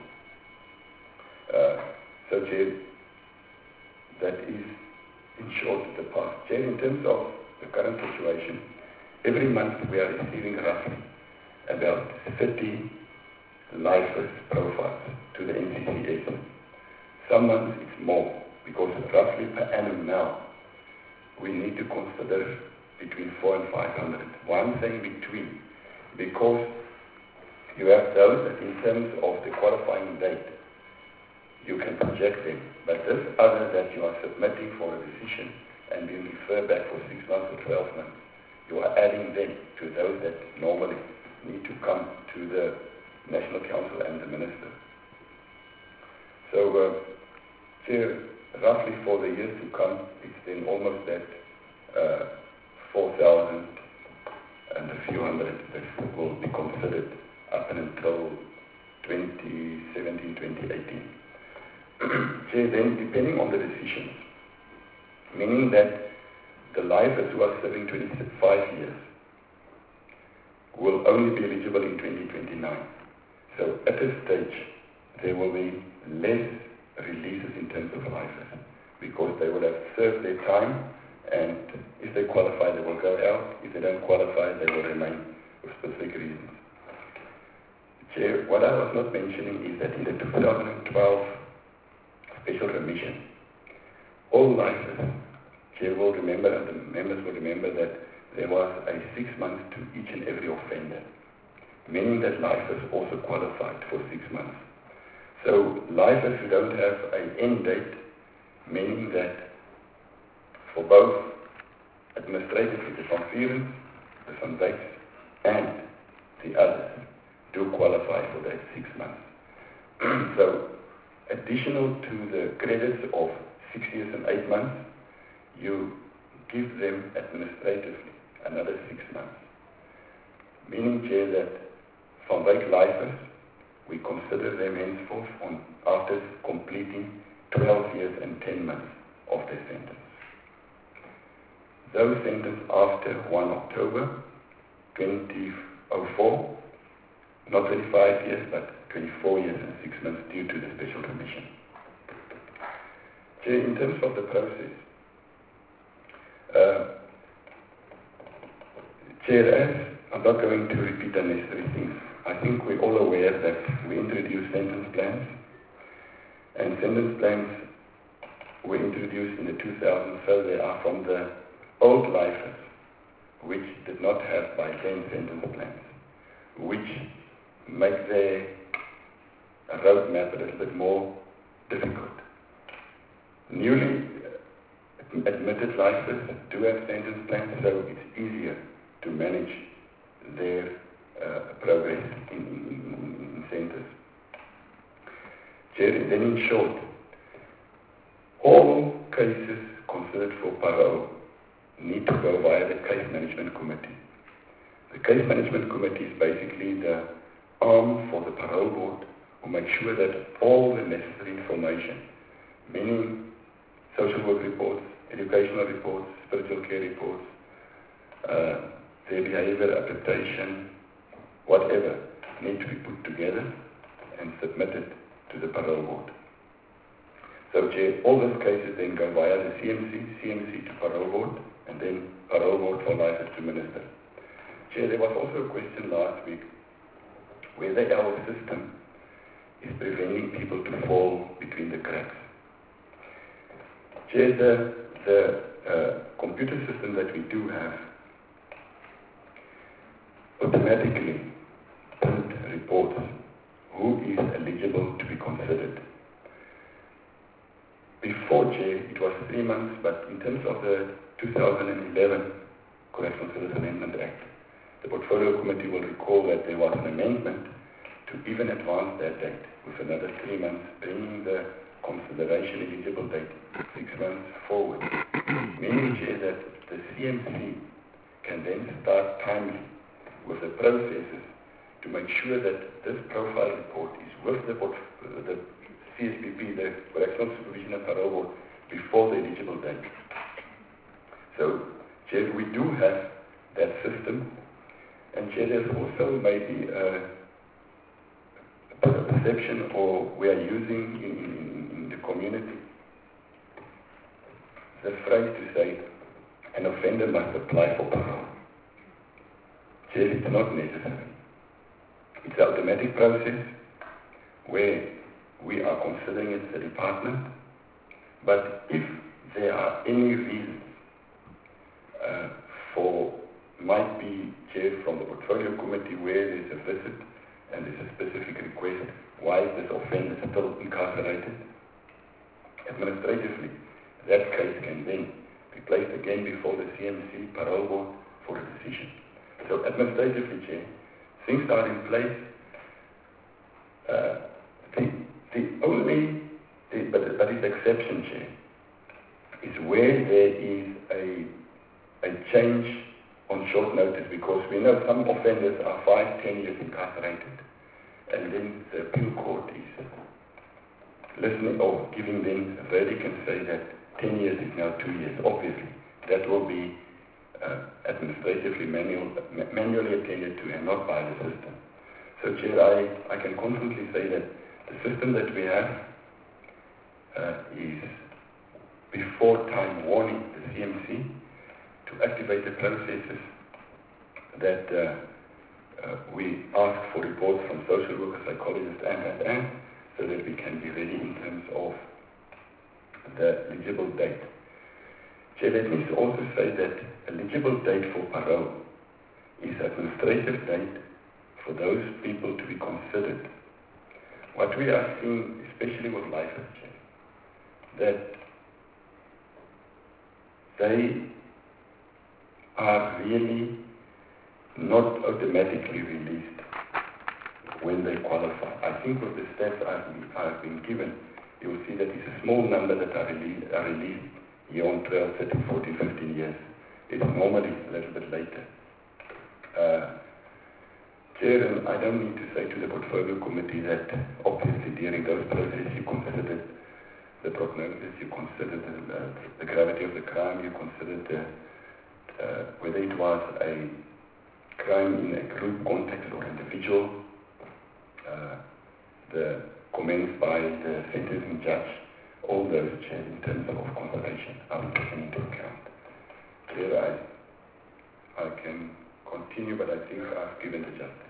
So, Chair, that is in short the past. Chair, in terms of the current situation, every month we are receiving roughly about 30 lifers profiles to the NCCS. Some months it's more, because roughly per annum now we need to consider between 400 and 500. Why I'm saying between? Because you have those that in terms of the qualifying date, you can project them. But this other that you are submitting for a decision and being referred back for 6 months or 12 months, you are adding them to those that normally need to come to the National Council and the Minister. So, Chair, roughly for the years to come, it's then almost that 4,000 and a few hundred that will be considered up until 2017, 2018. Chair, then depending on the decisions, meaning that the lifers who are serving 25 years will only be eligible in 2029. So at this stage, there will be less releases in terms of lifers because they will have served their time, and if they qualify, they will go out. If they don't qualify, they will remain for specific reasons. Chair, what I was not mentioning is that in the 2012 special remission, all lifers, Chair will remember, and the members will remember that there was a 6 months to each and every offender, meaning that lifers also qualified for 6 months. So lifers who don't have an end date, meaning that for both administratively, the Van Vierens, the Van Wyks, and the others do qualify for that 6 months. So additional to the credits of 6 years and 8 months, you give them administratively another 6 months. Meaning, Chair, that Van Wyk lifers, we consider them henceforth after completing 12 years and 10 months of their sentence. Those sentenced after 1 October 2004, not 25 years, but 24 years and 6 months due to the special remission. Chair, in terms of the process, Chair, as I'm not going to repeat unnecessary things. I think we're all aware that we introduced sentence plans, and sentence plans were introduced in the 2000s, so they are from the old lifers, which did not have by then sentence plans, which make their roadmap a little bit more difficult. Newly admitted lifers do have sentence plans, so it's easier to manage their progress in centres. Then in short, all cases considered for parole need to go via the Case Management Committee. The Case Management Committee is basically the arm for the parole board who make sure that all the necessary information, meaning social work reports, educational reports, spiritual care reports, their behavior, adaptation, whatever, need to be put together and submitted to the parole board. So, Chair, all those cases then go via the CMC to parole board, and then parole board for life to minister. Chair, there was also a question last week whether our system is preventing people to fall between the cracks. Chair, the computer system that we do have automatically reports who is eligible to be considered. Before, Chair, it was 3 months, but in terms of the 2011 Correctional Service Amendment Act, the Portfolio Committee will recall that there was an amendment to even advance that date with another 3 months, bringing the consideration eligible date 6 months forward. Meaning, Chair, that the CMC can then start timely with the processes to make sure that this profile report is with the CSPP, the Correctional Supervision and Parole Board, before the eligible date. So, Chair, we do have that system, and Chair, there's also maybe a perception, or we are using in the community the phrase to say an offender must apply for parole. Chair, it's not necessary. It's an automatic process where we are considering it the department, but if there are any reasons might be, Chair, from the Portfolio Committee where there's a visit and there's a specific request, why is this offender still incarcerated? Administratively, that case can then be placed again before the CMC Parole Board for a decision. So administratively, Chair, things are in place. But its exception, Chair, is where there is a change on short notice, because we know some offenders are 5-10 years incarcerated, and then the appeal court is listening or giving them a verdict and say that 10 years is now 2 years. Obviously, that will be administratively manually attended to and not by the system. So, Chair, I can confidently say that the system that we have is before time warning the CMC to activate the processes that we ask for reports from social workers, psychologists, and so that we can be ready in terms of the eligible date. Chair, let me also say that eligible date for parole is administrative date for those people to be considered. What we are seeing, especially with lifers, that they are really not automatically released when they qualify. I think with the stats I've been given, you will see that it's a small number that are released year on 12, 13, 14, 15 years. It's normally a little bit later. Chair, and I don't need to say to the Portfolio Committee that obviously during those processes you considered the prognosis, you considered the gravity of the crime, you considered whether it was a crime in a group context or individual, the comments by the sentencing judge, all those, Chair, in terms of consideration are taken into account. Chair, I can continue, but I think I've given the justice.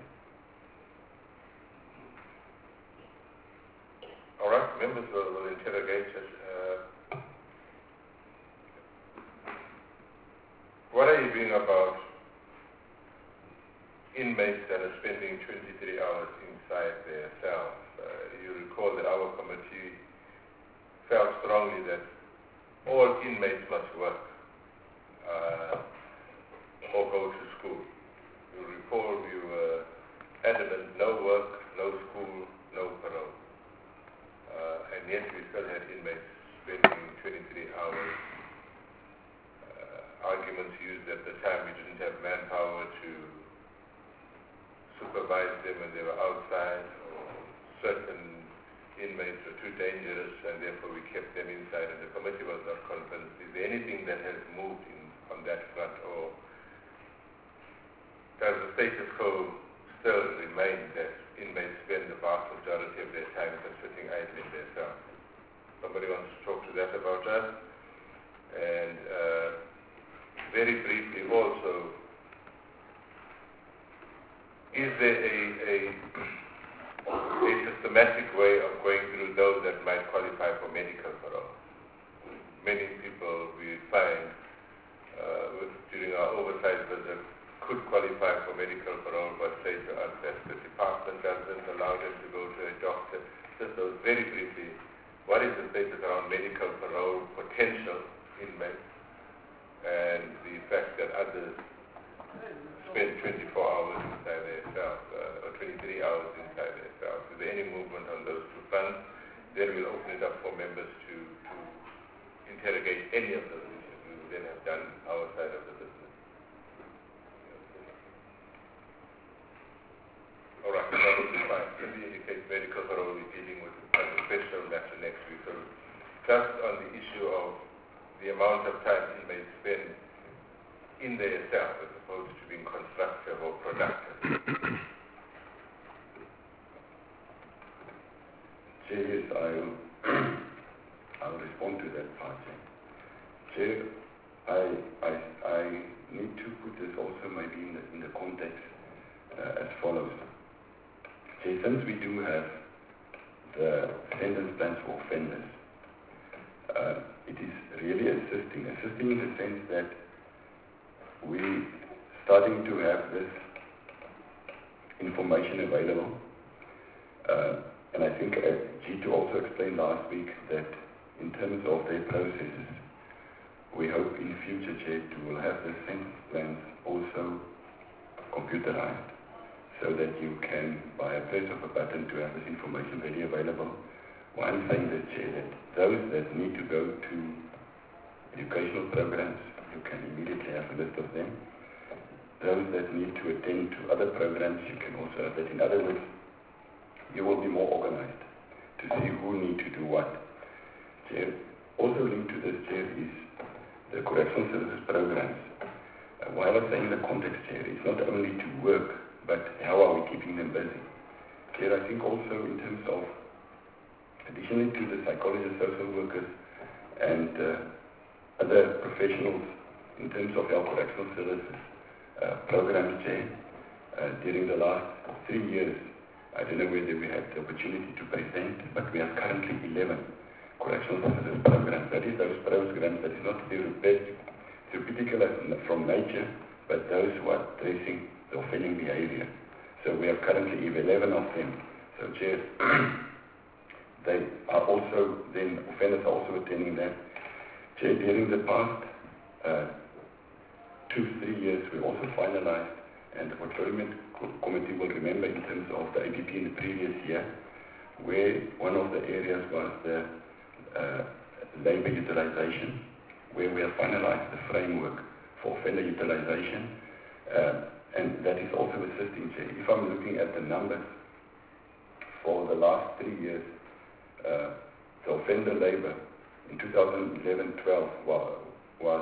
All right, members will interrogate us. What are you doing about inmates that are spending 23 hours inside their cells? You recall that our committee felt strongly that all inmates must work or go to school. You recall we were adamant, no work, no school, no parole. And yet we still had inmates spending 23 hours. Arguments used at the time, we didn't have manpower to supervise them when they were outside, or certain inmates were too dangerous and therefore we kept them inside, and the committee was not convinced. Is there anything that has moved on that front, or does the status quo still remain that inmates spend the vast majority of their time just sitting idle in their cells? Somebody wants to talk to that about us? And very briefly also, is there a systematic way of going through those that might qualify for medical parole? Many people we find during our oversight visit could qualify for medical parole, but say to us that the department doesn't allow them to go to a doctor. Just those very briefly, what is the status around medical parole potential inmates and the fact that others spend 24 hours inside their cells, or 23 hours inside their cells? Is there any movement on those two fronts? Then we'll open it up for members to interrogate any of those issues. We will then have done our side of the business. All right, that will be fine. Let me indicate medical parole is dealing with a special matter next week. So just on the issue of the amount of time inmates spend in their cells as opposed to being constructive or productive. Chair, yes, I'll respond to that part. Chair, I need to put this also maybe in the context as follows. Chair, since we do have the sentence plans for offenders, it is really assisting in the sense that we're starting to have this information available. And I think G2 also explained last week that in terms of their processes, we hope in future, Chair, we will have the sentence plans also computerized so that you can, by a press of a button, to have this information readily available. Well, I'm saying that, Chair, that those that need to go to educational programs, you can immediately have a list of them. Those that need to attend to other programs, you can also have that. In other words, you will be more organized to see who need to do what. Chair, also linked to this, Chair, is the correctional services programs. While I was saying the context, Chair, it's not only to work, but how are we keeping them busy? Chair, I think also in terms of, additionally to the psychologists, social workers, and other professionals in terms of our correctional services programs, Chair, during the last 3 years, I don't know whether we had the opportunity to present, but we have currently 11 correctional services programs. That is those programs that is not therapeutical from nature, but those who are addressing the offending behavior. So we have currently 11 of them. So, Chair, they are also, then offenders are also attending that. Chair, during the past 2-3 years, we also finalized, and what the committee will remember in terms of the APP in the previous year, where one of the areas was the labor utilization, where we have finalized the framework for offender utilization, and that is also assisting, Chair. If I'm looking at the numbers for the last 3 years, the offender labor in 2011-12 was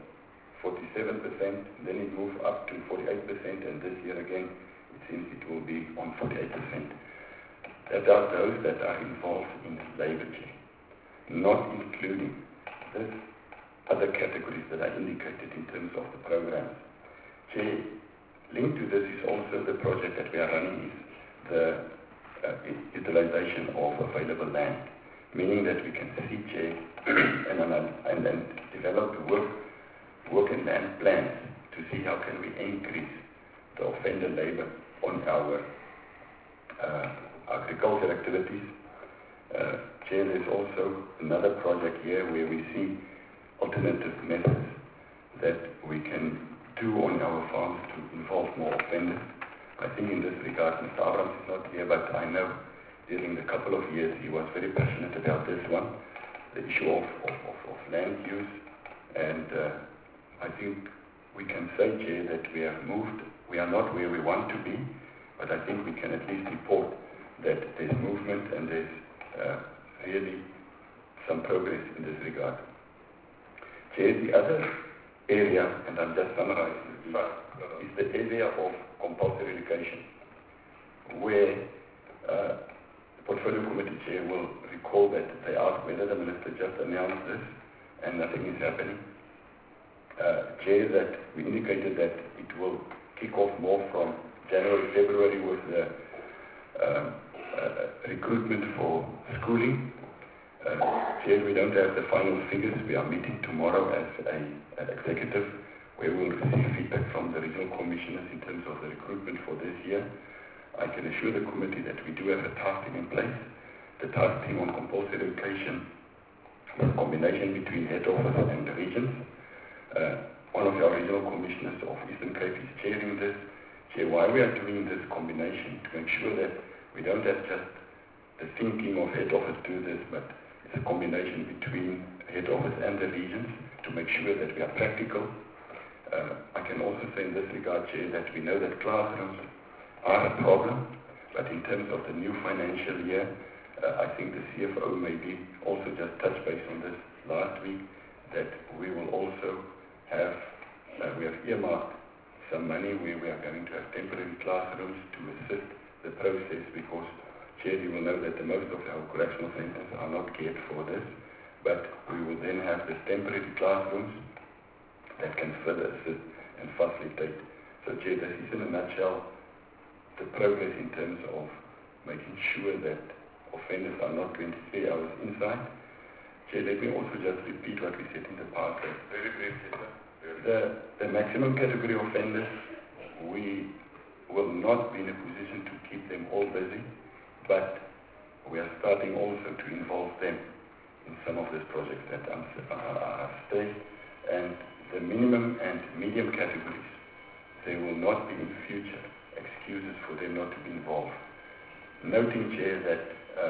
47%, then it moved up to 48%, and this year again, it seems it will be on 48%. That are those that are involved in labor, Chair, not including this other categories that I indicated in terms of the programs. Chair, linked to this is also the project that we are running, is the utilization of available land, meaning that we can see, Chair, and then develop work and land plans to see how can we increase the offender labor on our agriculture activities. Chair, there's also another project here where we see alternative methods that we can do on our farms to involve more offenders. I think in this regard, Mr. Abrams is not here, but I know during the couple of years he was very passionate about this one, the issue of land use. And I think we can say, Chair, that we have moved. We are not where we want to be, but I think we can at least report that there's movement and there's really some progress in this regard. Chair, the other area, and I'm just summarizing, is the area of compulsory education, where the Portfolio Committee Chair will recall that they asked whether the Minister just announced this and nothing is happening. Chair, that we indicated that it will kick off more from January, February with the recruitment for schooling. Chair, we don't have the final figures. We are meeting tomorrow as an executive where we'll receive feedback from the regional commissioners in terms of the recruitment for this year. I can assure the committee that we do have a task team in place. The task team on compulsory education is a combination between head office and the regions. One of our regional commissioners of Eastern Cape is chairing this. Chair, why we are doing this combination, to make sure that we don't have just the thinking of head office do this, but it's a combination between head office and the regions to make sure that we are practical. I can also say in this regard, Chair, that we know that classrooms are a problem, but in terms of the new financial year, I think the CFO maybe also just touched base on this last week, that we will also have, we have earmarked some money where we are going to have temporary classrooms to assist the process, because, Chair, you will know that the most of our correctional centers are not geared for this, but we will then have the temporary classrooms that can further assist and facilitate. So, Chair, this is in a nutshell the progress in terms of making sure that offenders are not 23 hours inside. Chair, let me also just repeat what we said in the past. Very briefly, sir. The maximum category offenders, we will not be in a position to keep them all busy, but we are starting also to involve them in some of these projects that are staged. And the minimum and medium categories, there will not be in future excuses for them not to be involved. Noting, Chair, that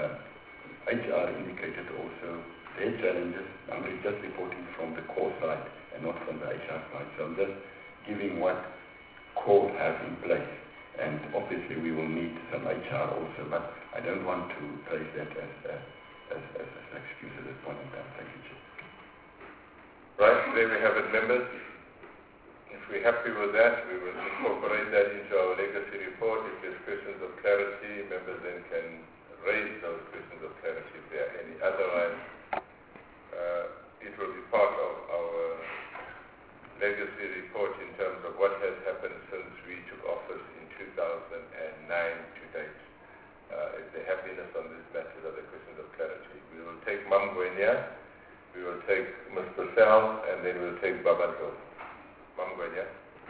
HR indicated also their challenges. I'm just reporting from the core side and not from the HR side. So I'm just giving what core have in place. And obviously we will need some HR also, but I don't want to place that as an excuse at this point in time. Thank you, Chair. Right, there we have it, members. If we're happy with that, we will incorporate that into our legacy report. If there's questions of clarity, members then can raise those questions of clarity if there are any. Otherwise, it will be part of our legacy report in terms of what has happened since we took office in 2009 to date. If there have been us on this matter, other questions of clarity. We will take Mamgwenya, we will take Mr. Sal, and then we'll take Babato. Mamgwenya.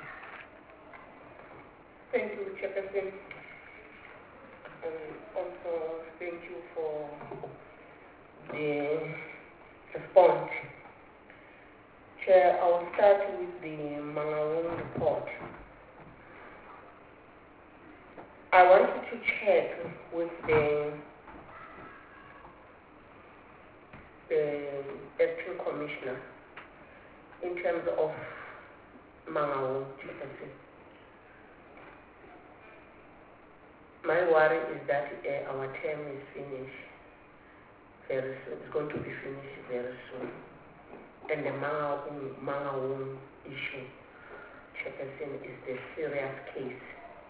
Thank you, Chairperson. And also thank you for the response. Chair, I will start with the Mangaung report. I wanted to check with the acting commissioner in terms of Mangaung. My worry is that our term is finished very soon. It's going to be finished very soon. And the Mangaung issue, Chairperson, is the serious case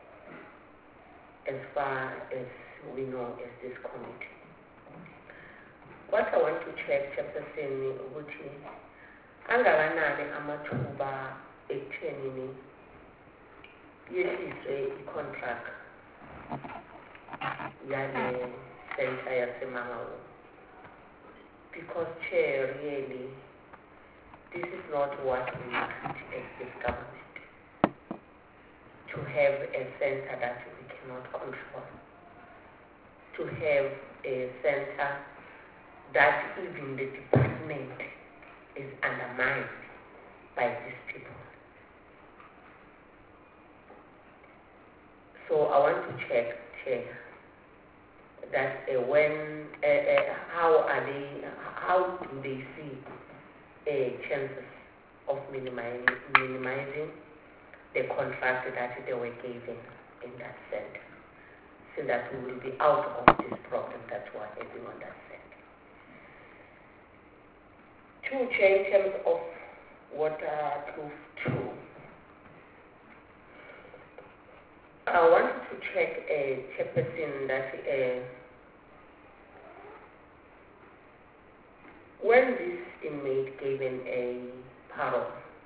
as far as we know as this committee. What I want to check, Chairperson, ukuthi angakanani amathuba ekuthenini yehliswe i-contract yale center yaseMangaung. Because, Chair, really, this is not what we want as this government, to have a center that we cannot control, to have a center that even the department is undermined by these people. So I want to check that how do they see chances of minimizing the contract that they were given in that center, so that we will be out of this problem that we are having on that center. 2, Chair, in terms of waterproof 2, I wanted to check a chairperson that when this inmate given a parole,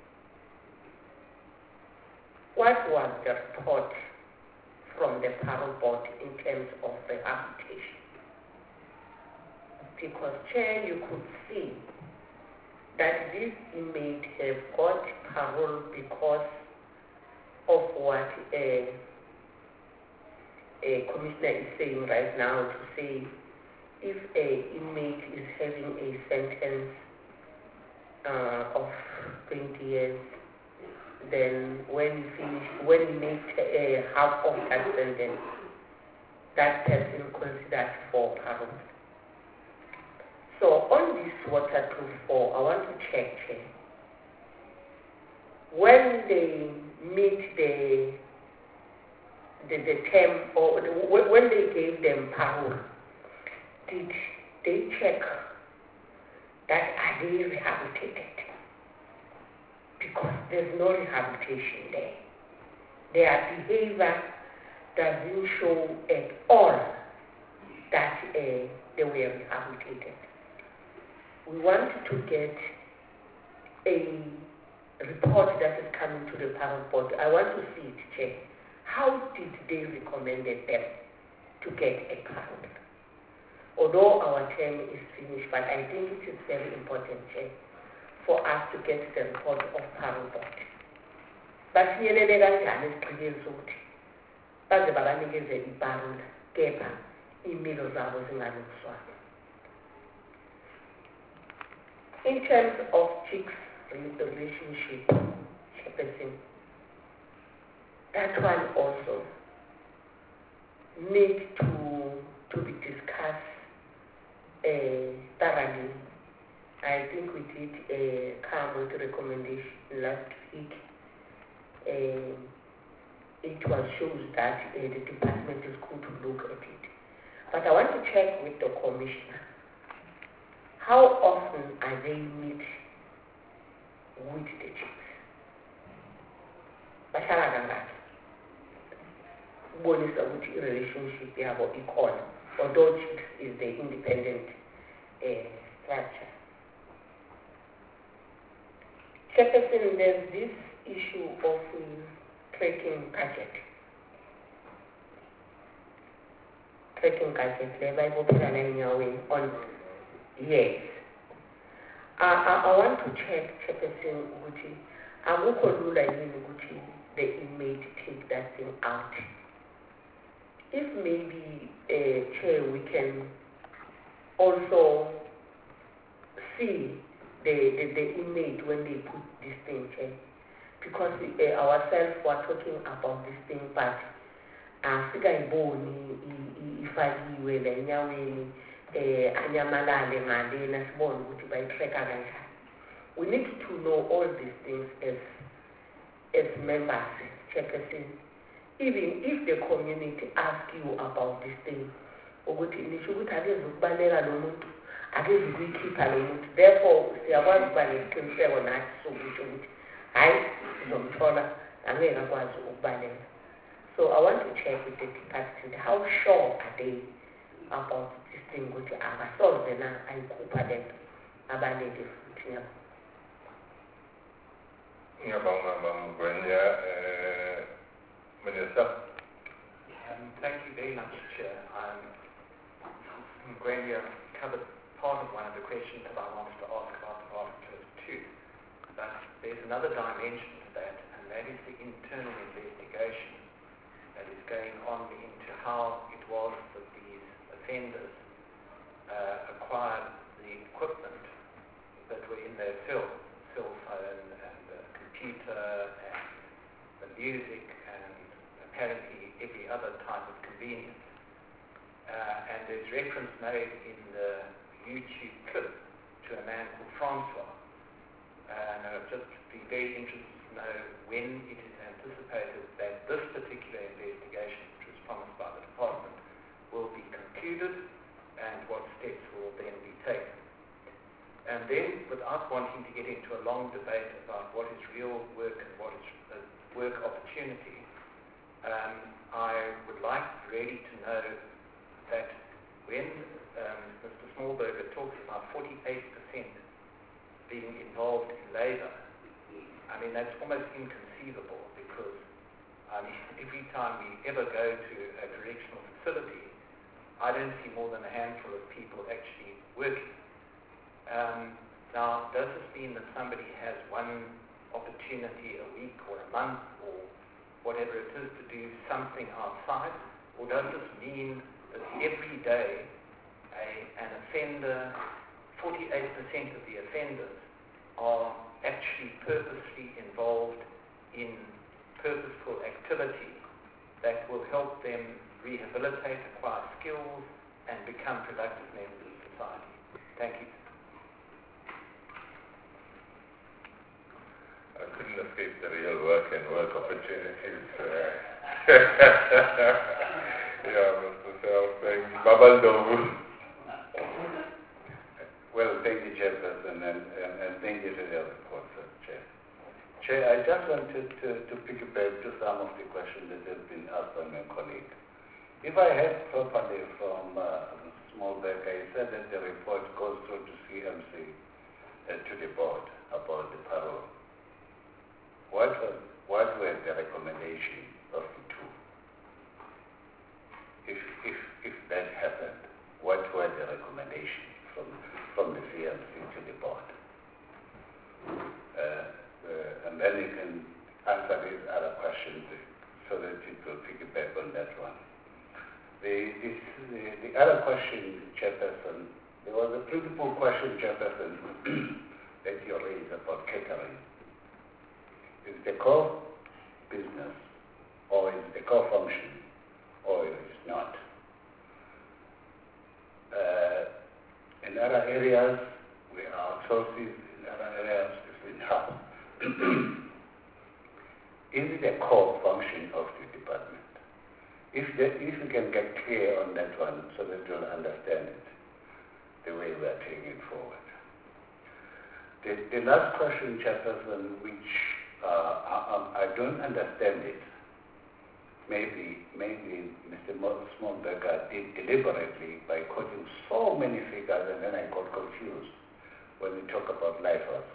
what was the report from the parole board in terms of rehabilitation? Because, Chair, you could see that this inmate have got parole because of what a commissioner is saying right now, to say if an inmate is having a sentence of 20 years, then when he makes half of that sentence, that person considered for parole. So on this waterproof 4, I want to check when they meet the term, or when they gave them parole, did they check that are they rehabilitated? Because there's no rehabilitation there. Their behavior doesn't show at all that they were rehabilitated. We want to get a report that is coming to the parole board. I want to see it, Chair. How did they recommend them to get a parole? Although our term is finished, but I think it is very important, Chair, for us to get the report of parole board. Basinyelele kanjani esiqikeni sokuthi baze babanikeze iparole kepha impilo zabo zingalungiswanga. In terms of chicks relationship, Chairperson, that one also needs to be discussed thoroughly. I think we did come with a recommendation last week. It was shows that the department is going to look at it. But I want to check with the commissioner. How often are they meet with the chicks? Bahlala kangaki? Ubonisa ukuthi i-relationship yabo ikhona, although chicks is the independent structure. Chairperson, there's this issue of tracking gadget. Tracking gadget, on yes. I want to check, Chairperson, ukuthi akukho lula yini ukuthi the inmate take that thing out. If maybe, Chair, we can also see the inmate when they put this thing, Chair. Because ourselves were talking about this thing, but sikayiboni ifakiwe la enyaweni anyamalale ngale nasibona ukuthi bayitracka kanjani. We need to know all these things as members, Chairperson. Even if the community asks you about this thing, ukuthi nisho ukuthi akezukubaleka lo muntu, akezukuyikhipha lo muntu. Therefore, siyakwazi ukuba nesiqiniseko nathi sokusho ukuthi hayi sizomthola angeke akwazi ukubaleka. So I want to check with the department, how sure are they about this thing ukuthi akasoze na ayikhupha lento abaleke futhi yabo. Ngiyabonga Mgwenya, Minister. Thank you very much, Chair. Mgwenya covered part of one of the questions that I wanted to ask about Article 2. But there's another dimension to that, and that is the internal investigation that is going on into how it was that these offenders acquired the the equipment that were in their cell phone and the computer and the music and apparently every other type of convenience. And there's reference made in the YouTube clip to a man called Francois. And I'd just be very interested to know when it is anticipated that this particular investigation, which was promised by the department, will be concluded and what steps will then be taken. And then, without wanting to get into a long debate about what is real work and what is work opportunity, I would like really to know that when Mr. Smallberger talks about 48% being involved in labour, I mean, that's almost inconceivable because every time we ever go to a correctional facility, I don't see more than a handful of people actually working. Now, does this mean that somebody has one opportunity a week or a month or whatever it is to do something outside? Or does this mean that every day an offender, 48% of the offenders are actually purposely involved in purposeful activity that will help them rehabilitate, acquire skills, and become productive members of society? Thank you. I couldn't escape the real work and work opportunities. Yeah, Mr. Self, thanks. Babal. Well, thank you, Chairperson, and thank you to the other report, Chair. Chair, I just wanted to piggyback to some of the questions that have been asked by my colleague. If I heard properly from Smallberg, I said that the report goes through to CMC, to the board about the parole. What were the recommendations of the two? If that happened, what were the recommendations from the CMC to the board? And then you can answer these other questions so that it will piggyback on that one. The other question, Chairperson, there was a principal question, Chairperson, that you raised about catering. Is the core business, or is the core function, or is it not? In other areas, we outsource it. In other areas, it's in-house. Is it a core function of the department? If you can get clear on that one so that you'll understand it, the way we are taking it forward. The last question, Chairperson, which I don't understand it. Maybe Mr. Smallberger did deliberately by quoting so many figures, and then I got confused when we talk about lifers.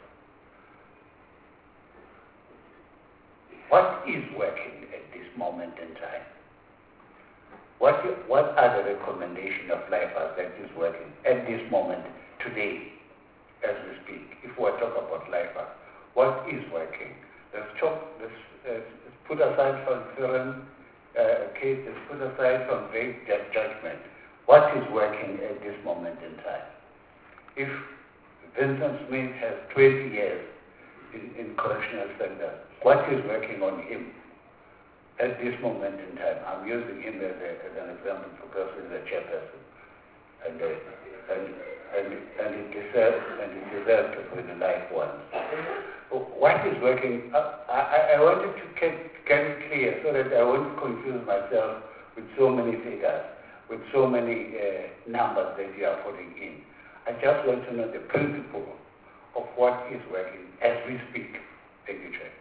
What is working at this moment in time? What are the recommendations of lifers that is working at this moment today, as we speak? If we talk about lifers, what is working? Let's put aside from current cases, put aside from vague judgment. What is working at this moment in time? If Vincent Smith has 20 years in correctional center, what is working on him at this moment in time? I'm using him as an example because he's a chairperson, and he deserves to be the life one. What is working? I wanted to get it clear so that I won't confuse myself with so many figures, with so many numbers that you are putting in. I just want to know the principle of what is working as we speak. Thank you, Chair.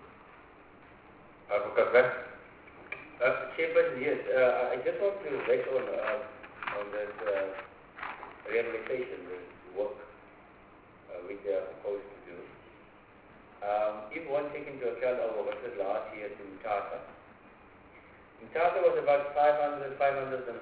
Chairperson, yes. I just want to touch on that rehabilitation work which they are supposed to do. If one takes into account our versus last year in Mthatha was about 500, 550.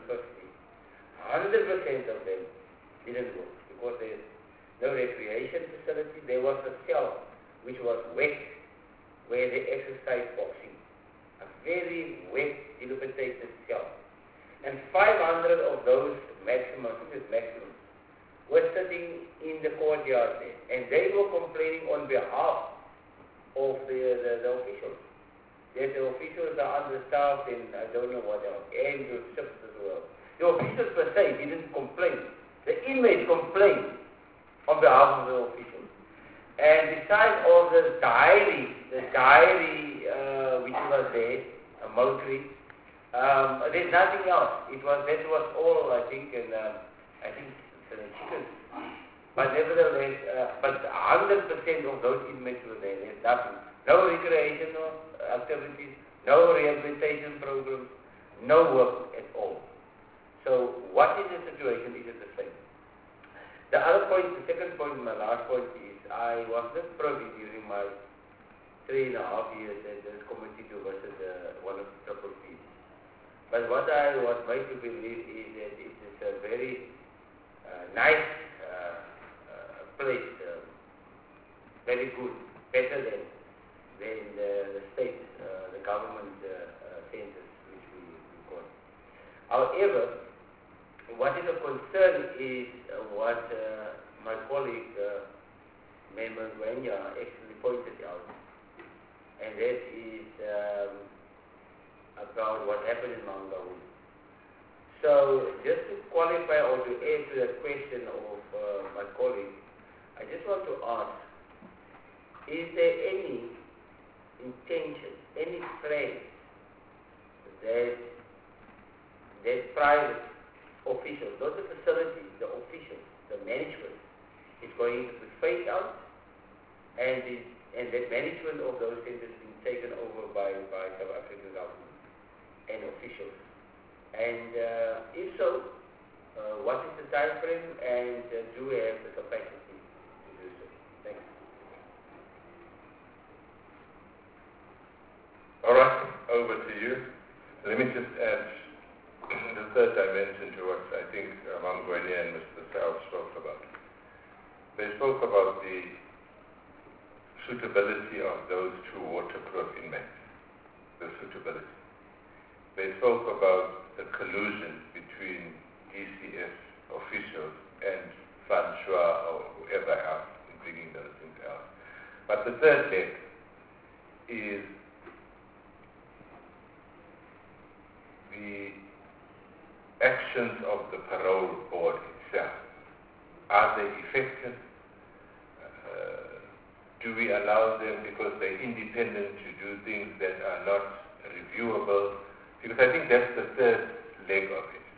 100% of them didn't work because there's no recreation facility. There was a cell which was wet where they exercised boxing. A very wet, dilapidated cell. And 500 of those maximum, were sitting in the courtyard there, and they were complaining on behalf of the officials. That the officials are understaffed and I don't know what else, and the shifts as well. The officials per se didn't complain. The inmates complained on behalf of the officials. And besides all the diary which was there, a Mowgli, there's nothing else. That was all, I think, and I think the chickens. But nevertheless, but 100% of those inmates were there. There's nothing. No recreational activities, no rehabilitation programs, no work at all. So what is the situation? Is it the same? The other point, the second point, my last point is, I was not privy during my 3.5 years at this committee to visit one of the triple Ps. But what I was made to believe is that it is a very nice place, very good, better than the state, the government centers which we got. However, what is a concern is what my colleague, Member Gwenya, actually pointed out, and that is about what happened in Mount Gaul. So, just to qualify or to answer that question of my colleague, I just want to ask, is there any intention, any plan that private officials, not the facilities, the officials, the management, is going to be phased out, and that management of those centers being taken over by South African government and officials? And if so, what is the time frame, and do we have the capacity to do so? Thank you. All right, over to you. Let me just add the third dimension to what I think Mangwenya and Mr. South spoke about. They spoke about the suitability of those two waterproof inmates, the suitability. They spoke about the collusion between ECF officials and Francois or whoever else in bringing those things out. But the third leg is the actions of the parole board itself. Are they effective? Do we allow them, because they're independent, to do things that are not reviewable? Because I think that's the third leg of it.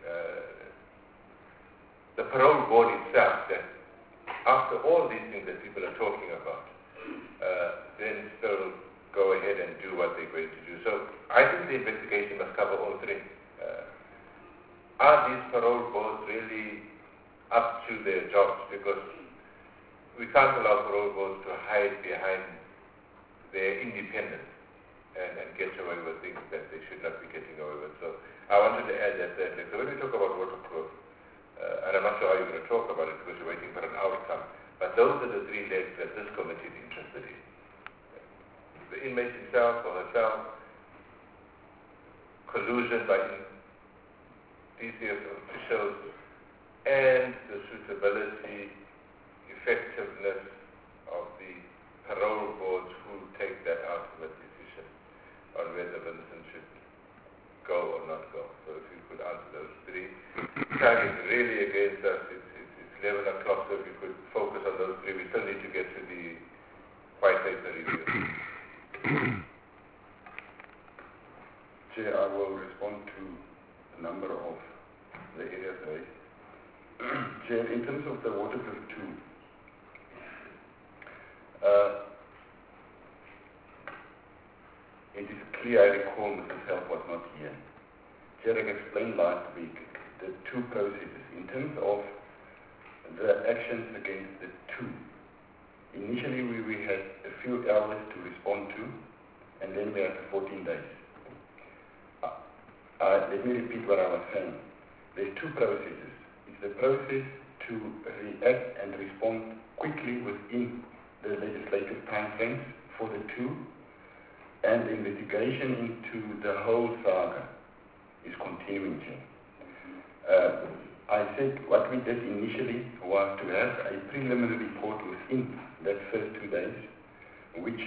The parole board itself, that after all these things that people are talking about, then still go ahead and do what they're going to do. So I think the investigation must cover all three. Are these parole boards really up to their jobs? Because we can't allow parole boards to hide behind their independence and get away with things that they should not be getting away with. So I wanted to add that third leg. So when we talk about waterproof, and I'm not sure how you're going to talk about it because you're waiting for an outcome, but those are the three legs that this committee is interested in. The inmate himself or herself, collusion by DCF officials, and the suitability, effectiveness of the parole boards who take that ultimate decision on whether Vincent should go or not go. So if you could answer those three. Time is really against us. It's 11 o'clock, so if you could focus on those three. We still need to get to the white paper review. Chair, I will respond to a number of the areas raised. Chair, in terms of the waterproof 2, it is clear, I recall Mr. Self was not here. Chair, I explained last week the two processes. In terms of the actions against the two, initially we had a few hours to respond to, and then we had 14 days. Let me repeat what I was saying. There's two processes. It's the process to react and respond quickly within the legislative timeframes for the two, and the investigation into the whole saga is continuing. I said what we did initially was to have a preliminary report within that first 2 days, which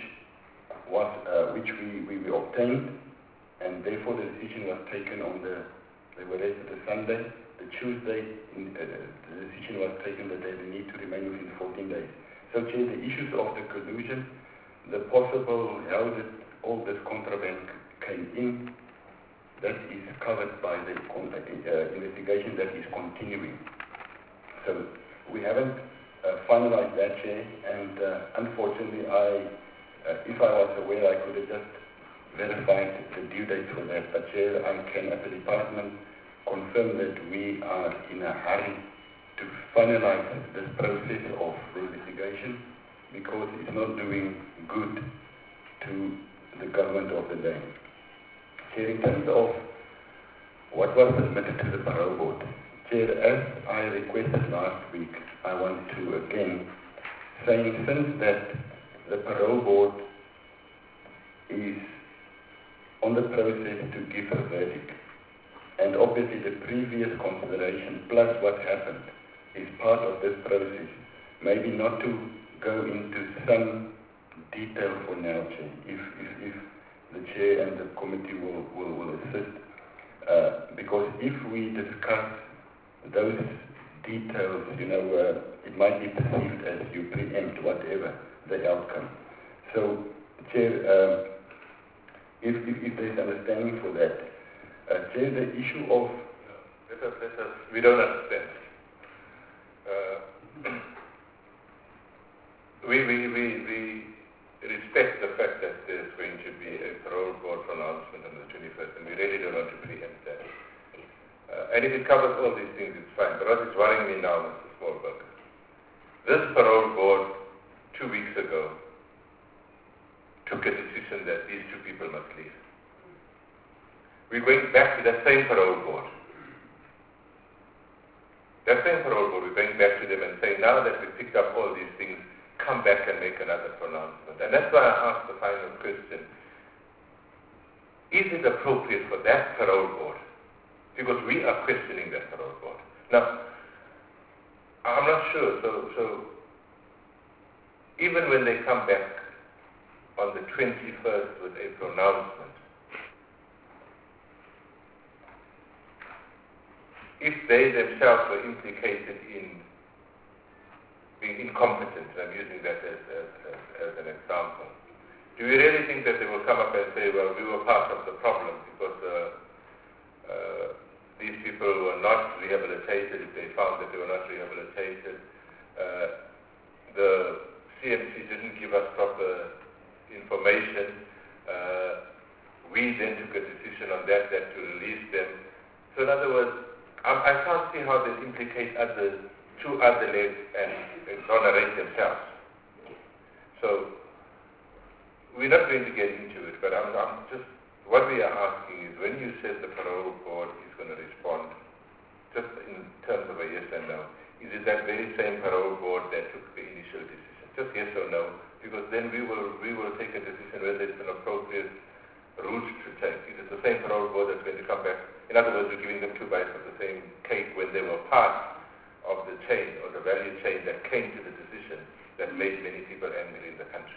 we obtained, and therefore the decision was taken on they were raised the Sunday. The Tuesday, the decision was taken that they need to remain within 14 days. So, Chair, the issues of the collusion, the possible how that all this contraband came in, that is covered by the investigation that is continuing. So we haven't finalized that, Chair, and unfortunately, if I was aware, I could have just verified the due date for that. But, Chair, I can, as a department, confirm that we are in a hurry to finalize this process of the investigation because it's not doing good to the government of the land. Chair, in terms of what was submitted to the parole board, Chair, as I requested last week, I want to again say, since that the parole board is on the process to give a verdict, and obviously the previous consideration plus what happened is part of this process, maybe not to go into some detail for now, Chair, if the Chair and the committee will assist, because if we discuss those details, it might be perceived as you preempt whatever the outcome. So, Chair, if there's understanding for that, Chair, the issue of... we don't understand. We respect the fact that there's going to be a parole board pronouncement on the 21st, and we really don't want to preempt that. And if it covers all these things, it's fine. But what is worrying me now, Mr. Smallberg, this parole board 2 weeks ago took a decision that these 2 people must leave. We're going back to that same parole board. That same parole board, we're going back to them and saying, now that we've picked up all these things, come back and make another pronouncement. And that's why I asked the final question. Is it appropriate for that parole board? Because we are questioning that parole board. Now, I'm not sure. So even when they come back on the 21st with a pronouncement, if they themselves were implicated in being incompetent, and I'm using that as an example, do you really think that they will come up and say, well, we were part of the problem because these people were not rehabilitated, if they found that they were not rehabilitated, the CMC didn't give us proper information, we then took a decision on that to release them. So in other words, I can't see how they implicate two other legs and exonerate themselves. So we're not going to get into it, but I'm just, what we are asking is, when you said the parole board is going to respond, just in terms of a yes and no, is it that very same parole board that took the initial decision? Just yes or no, because then we will take a decision whether it's an appropriate route to take. Is it the same parole board that's going to come back? In other words, we're giving them 2 bites of the same cake when they were part of the chain or the value chain that came to the decision that made many people angry in the country.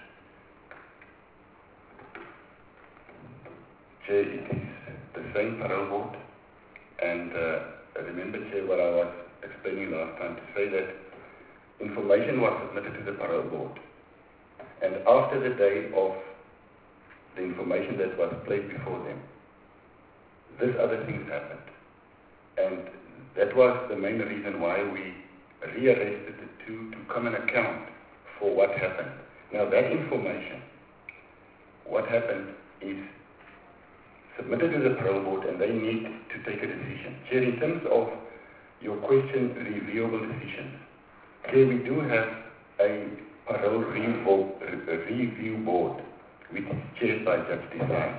Chair, it is the same parole board, and remember, Chair, what I was explaining last time, to say that information was submitted to the parole board, and after the day of the information that was placed before them, this other things happened. And that was the main reason why we rearrested the 2 to come and account for what happened. Now that information, what happened is submitted to the parole board, and they need to take a decision. Chair, in terms of your question, reviewable decisions, Chair, we do have a parole review board, which is chaired by Judge Desai.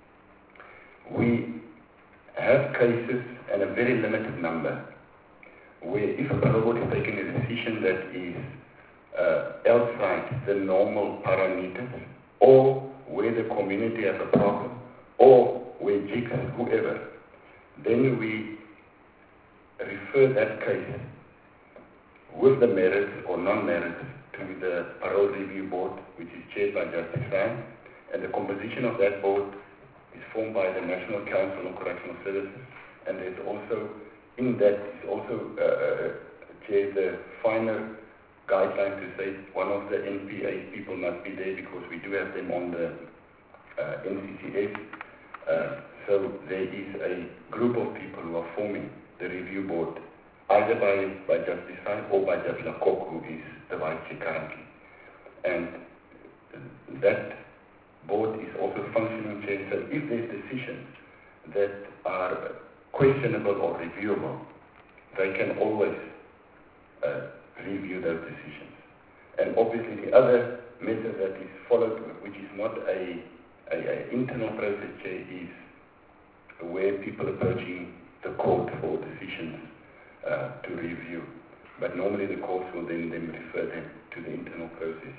We have cases, and a very limited number, where if a parole board is taking a decision that is outside the normal parameters, or where the community has a problem, or where JICS, whoever, then we refer that case with the merits or non-merits to the Parole Review Board, which is chaired by Justice Ryan, and the composition of that board is formed by the National Council on Correctional Services, and there's also, in that is also chaired the final guideline to say one of the NPA people must be there because we do have them on the NCCS. So there is a group of people who are forming the review board, either by Justice Ryan or by Judge Lakok, who is the vice chair currently. And that board is also functioning chair, so if there's decisions that are questionable or reviewable, they can always review those decisions. And obviously the other method that is followed, which is not a internal process chair, is where people approaching the court for decisions to review. But normally the courts will then refer them to the internal process.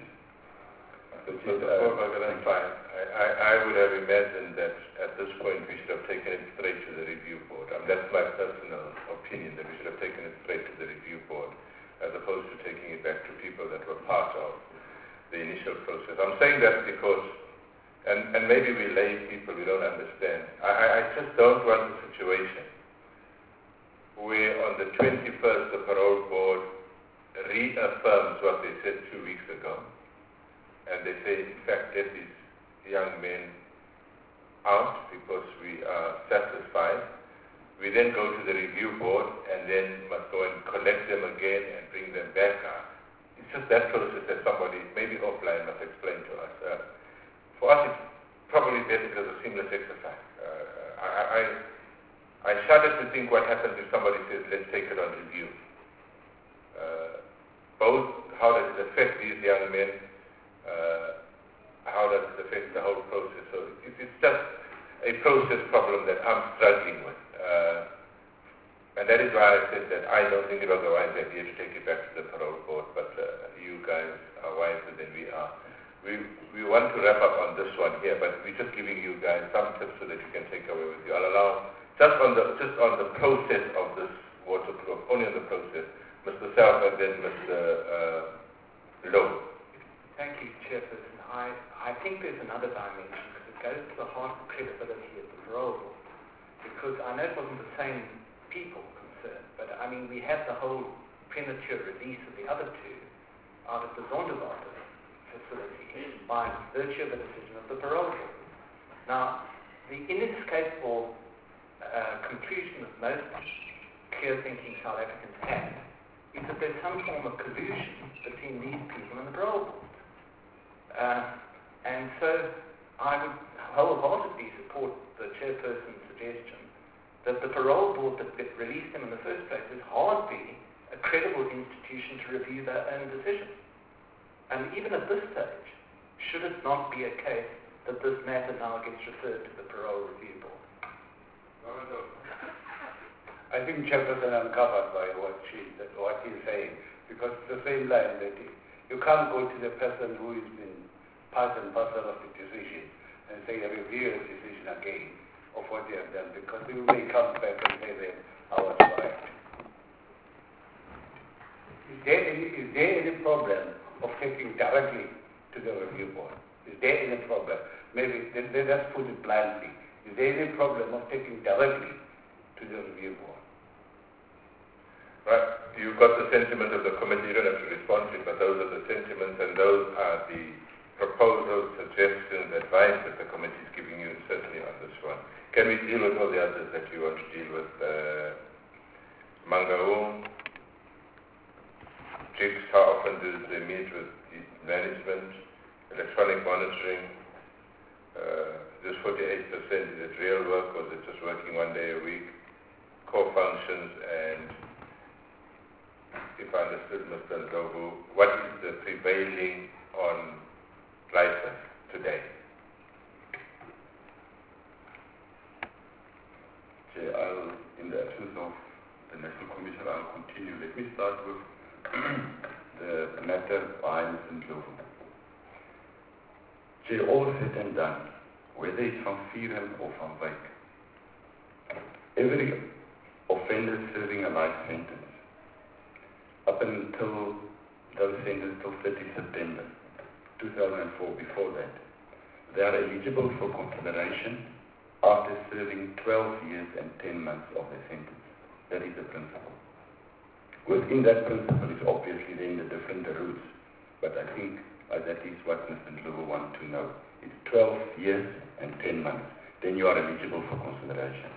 That's fine. I would have imagined that at this point we should have taken it straight to the review board. That's my personal opinion, that we should have taken it straight to the review board as opposed to taking it back to people that were part of the initial process. I'm saying that because, and maybe we lay people, we don't understand. I just don't want a situation where on the 21st the parole board reaffirms what they said 2 weeks ago, and they say, in fact, get these young men out because we are satisfied. We then go to the review board and then must go and collect them again and bring them back out. It's just that process that somebody, maybe offline, must explain to us. For us, it's probably better as a seamless exercise. I shudder to think what happens if somebody says, let's take it on review. Both, how does it affect these young men? How does it affect the whole process? So it's just a process problem that I'm struggling with. And that is why I said that I don't think it was a wise idea to take it back to the parole board, but you guys are wiser than we are. We want to wrap up on this one here, but we're just giving you guys some tips so that you can take away with you. I'll allow, just on the process of this waterproof, only on the process, Mr. Self and then Mr. Lowe. Thank you, Chairperson. I think there's another dimension because it goes to the heart of credibility of the parole board. Because I know it wasn't the same people concerned, but I mean we had the whole premature release of the other two out of the Zonderwater facility by virtue of the decision of the parole board. Now, the inescapable conclusion that most clear-thinking South Africans have is that there's some form of collusion between these people and the parole board. And so I would wholeheartedly support the chairperson's suggestion that the parole board that released them in the first place is hardly a credible institution to review their own decisions. And even at this stage, should it not be a case that this matter now gets referred to the parole review board? I think Chairperson uncovered by what he's saying, because it's the same line that you can't go to the person who has been part and parcel of the decision and say review the decision again of what they have done, because they may come back and say that I was correct. Is there any problem of taking directly to the review board? Is there any problem? Maybe let us put it bluntly. Is there any problem of taking directly to the review board? Right. You've got the sentiment of the committee. You don't have to respond to it, but those are the sentiments and those are the proposals, suggestions, advice that the committee is giving you, certainly on this one. Can we deal with all the others that you want to deal with? Mangaung, Jigs, how often do they meet with the management? Electronic monitoring, this 48%, is it real work or is it just working 1 day a week? Core functions, and if I understood Mr. Ndlovu, what is the prevailing on license today? Chair, in the absence of the National Commission, I'll continue. Let me start with the matter by Mr. Ndlovu. Chair, all said and done, whether it's from Viren or from Wyk, every offenders serving a life sentence. Up until those sentenced till 30 September 2004, before that, they are eligible for consideration after serving 12 years and 10 months of their sentence. That is the principle. Within that principle is obviously then the different routes, but I think that is what Mr. Ndlovu wants to know. It's 12 years and 10 months. Then you are eligible for consideration.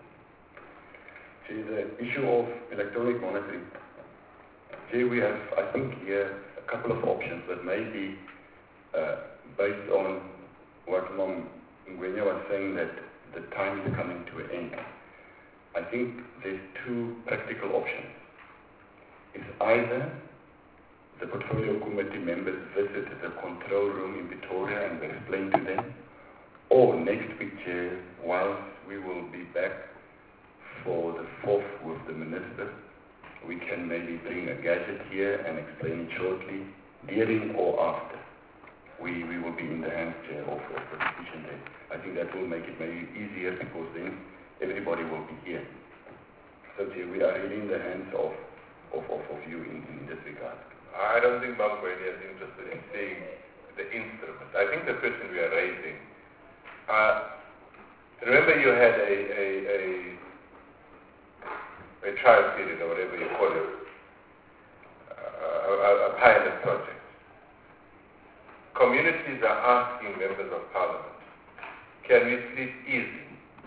See, the issue of electronic monitoring. See, we have, I think, here a couple of options that may be based on what Mom Ngwenya was saying, that the time is coming to an end. I think there's two practical options. It's either the portfolio committee members visit the control room in Pretoria and explain to them, or next week, Chair, whilst we will be back for the 4th with the minister, we can maybe bring a gadget here and explain it shortly, during or after. We will be in the hands, Chair, of the decision there. I think that will make it maybe easier, because then everybody will be here. So, Chair, we are really in the hands of you in this regard. I don't think Mangweni is interested in seeing the instrument. I think the question we are raising, remember you had a trial period, or whatever you call it, a pilot project. Communities are asking members of parliament, can we sleep easy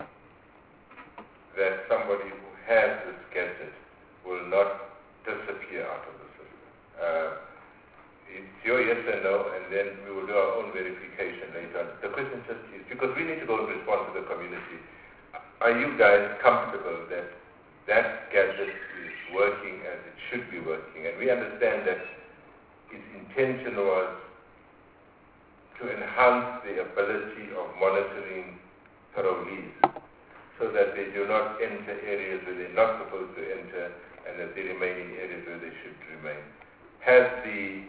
that somebody who has this gadget will not disappear out of the system? It's your yes and no, and then we will do our own verification later on. The question just is, because we need to go and respond to the community, are you guys comfortable that that gadget is working as it should be working? And we understand that its intention was to enhance the ability of monitoring parolees so that they do not enter areas where they're not supposed to enter, and that they remain in areas where they should remain. Has the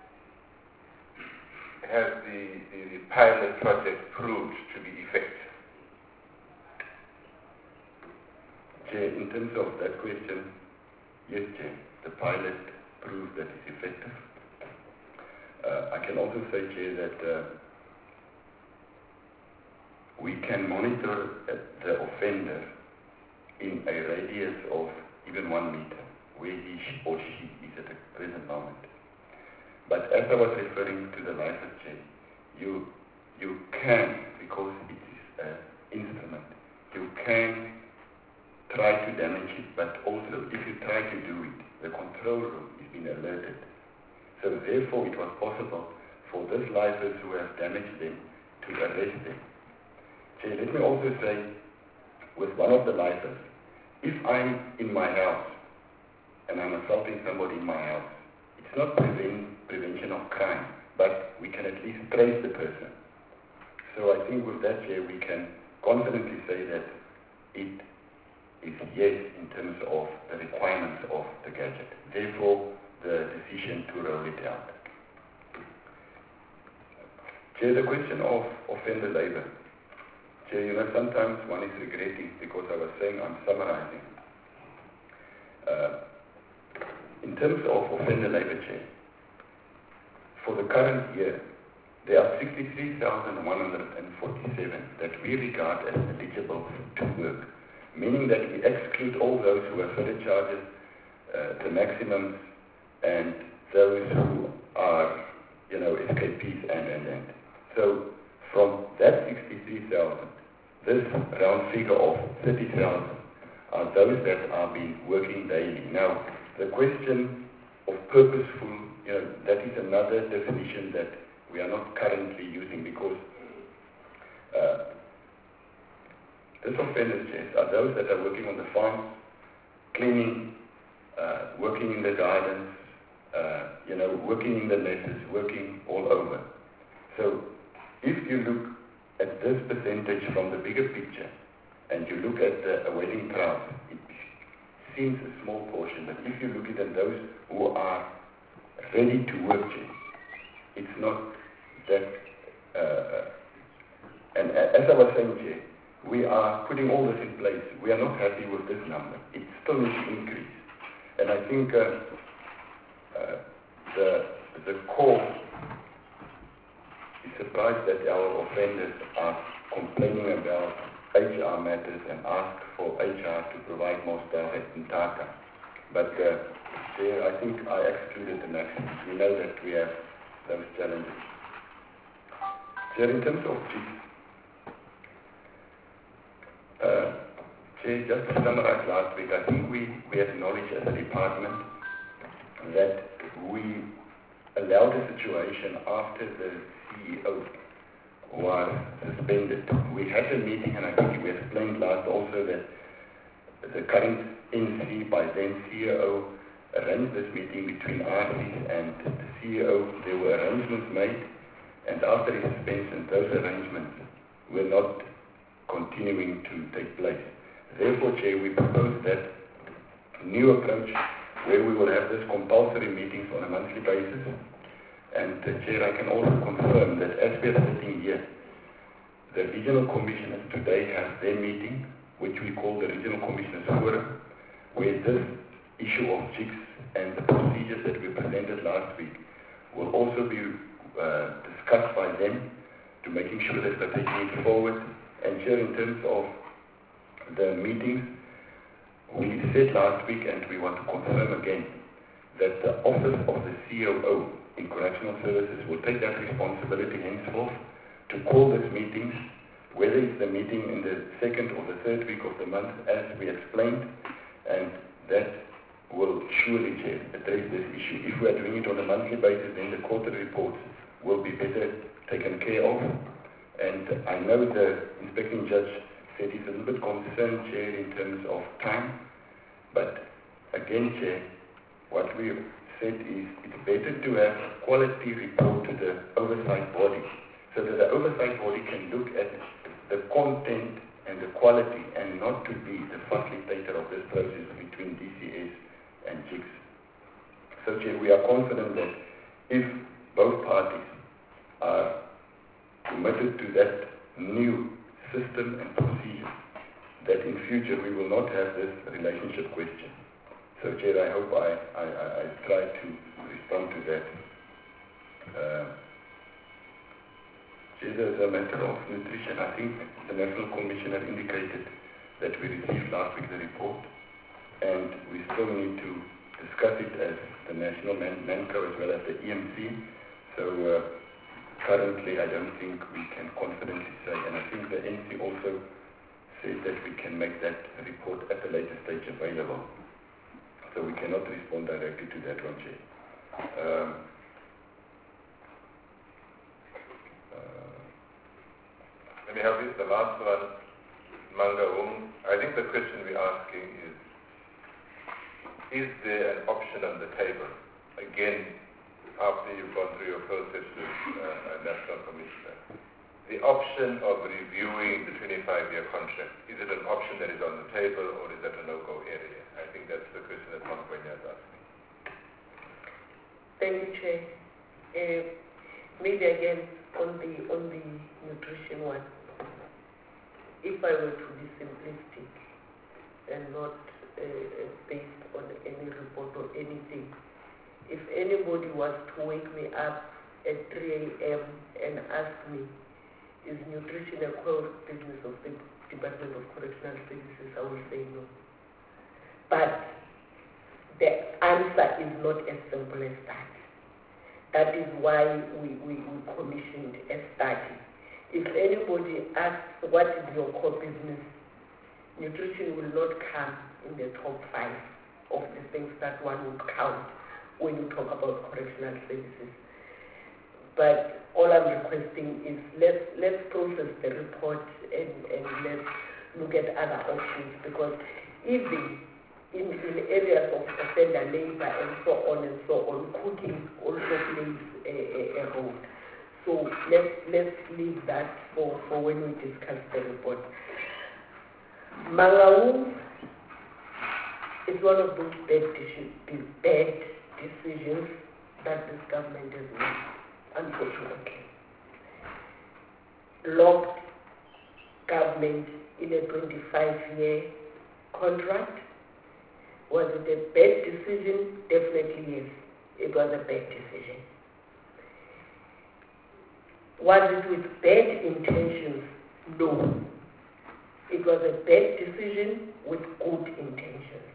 pilot project proved to be effective? Chair, in terms of that question, yes, Chair, the pilot proved that it's effective. I can also say, Chair, that we can monitor the offender in a radius of even 1 meter, where he or she is at the present moment. But as I was referring to the license, Chair, you can, because it is an instrument, you can try to damage it, but also if you try to do it, the control room is being alerted. So therefore it was possible for these lifers who have damaged them to arrest them. So let me also say, with one of the lifers, if I'm in my house and I'm assaulting somebody in my house, it's not prevention of crime, but we can at least trace the person. So I think with that, Chair, we can confidently say that it is yes in terms of the requirements of the gadget. Therefore, the decision to roll it out. Chair, the question of offender labor. Chair, you know, sometimes one is regretting, because I was saying I'm summarizing. In terms of offender labor, Chair, for the current year, there are 63,147 that we regard as eligible to work, meaning that we exclude all those who have further charges, the maximums, and those who are, you know, escapees and. So from that 63,000, this round figure of 30,000 are those that are been working daily. Now, the question of purposeful, you know, that is another definition that we are not currently using, because these offenders, Chair, are those that are working on the farms, cleaning, working in the gardens, you know, working in the messes, working all over. So if you look at this percentage from the bigger picture, and you look at the awaiting trials, it seems a small portion, but if you look at those who are ready to work, it's not that, and as I was saying, Chair, we are putting all this in place. We are not happy with this number. It still needs to increase. And I think the core is surprised that our offenders are complaining about HR matters and ask for HR to provide more staff at Mtaka. But Chair, I think I excluded the maximum. We know that we have those challenges. Chair, in terms of Chair, just to summarize last week, I think we acknowledged as a department that we allowed a situation after the CEO was suspended. We had a meeting, and I think we explained last also that the current NC, by then CEO, arranged this meeting between RCs and the CEO. There were arrangements made, and after his suspension, those arrangements were not continuing to take place. Therefore, Chair, we propose that new approach where we will have this compulsory meetings on a monthly basis. And Chair, I can also confirm that as we are sitting here, the regional commissioners today have their meeting, which we call the Regional Commissioners Forum, where this issue of chicks and the procedures that we presented last week will also be discussed by them to making sure that they're taking it forward. And Chair, in terms of the meetings, we said last week, and we want to confirm again, that the office of the COO in Correctional Services will take that responsibility henceforth to call these meetings, whether it's the meeting in the second or the third week of the month, as we explained, and that will surely, Chair, address this issue. If we are doing it on a monthly basis, then the quarterly reports will be better taken care of. And I know the inspecting judge said he's a little bit concerned, Chair, in terms of time, but again, Chair, what we said is it's better to have a quality report to the oversight body, so that the oversight body can look at the content and the quality and not to be the facilitator of this process between DCS and JICS. So, Chair, we are confident that if both parties are committed to that new system and procedure, that in future we will not have this relationship question. So, Chair, I hope I tried to respond to that. Chair, there's a matter of nutrition. I think the National Commissioner indicated that we received last week the report, and we still need to discuss it as the National MANCO as well as the EMC. So currently I don't think we can confidently say, and I think the NC also said that we can make that report at a later stage available. So we cannot respond directly to that one, Chair. Let me have this, the last one, Mangaung. I think the question we're asking is there an option on the table? Again, after you've gone through your process with National Commissioner, the option of reviewing the 25-year contract, is it an option that is on the table, or is that a no-go area? I think that's the question that Mangaung has asked me. Thank you, Chair. Maybe again on the nutrition one, if I were to be simplistic and not based on any report or anything, if anybody was to wake me up at 3 a.m. and ask me, is nutrition a core business of the Department of Correctional Services, I will say no. But the answer is not as simple as that. That is why we commissioned a study. If anybody asks what is your core business, nutrition will not come in the top 5 of the things that one would count when you talk about correctional services. But all I'm requesting is let's process the report and let's look at other options, because even in areas of offender labor and so on, cooking also plays a role. So let's leave that for when we discuss the report. Mangaung is one of those bad decisions that this government has made, unfortunately. Locked government in a 25-year contract. Was it a bad decision? Definitely yes, it was a bad decision. Was it with bad intentions? No. It was a bad decision with good intentions.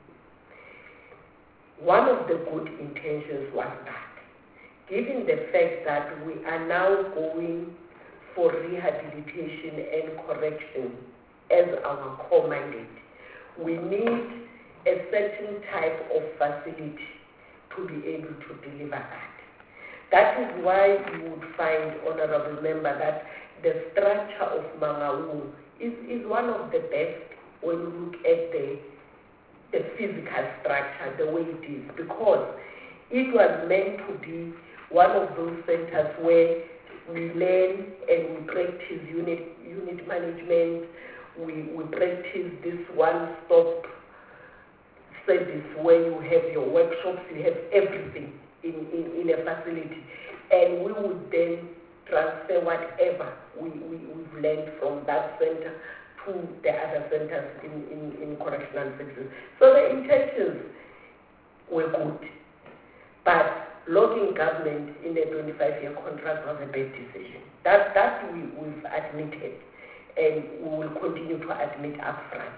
One of the good intentions was that, given the fact that we are now going for rehabilitation and correction as our core mandate, we need a certain type of facility to be able to deliver that. That is why you would find, Honorable Member, that the structure of Mangaung is one of the best when you look at the physical structure, the way it is, because it was meant to be one of those centers where we learn and we practice unit management, we practice this one-stop service where you have your workshops, you have everything in a facility, and we would then transfer whatever we've learned from that center to the other centers in correctional services. So the intentions were good, but locking government in a 25-year contract was a bad decision. That we've admitted, and we will continue to admit upfront.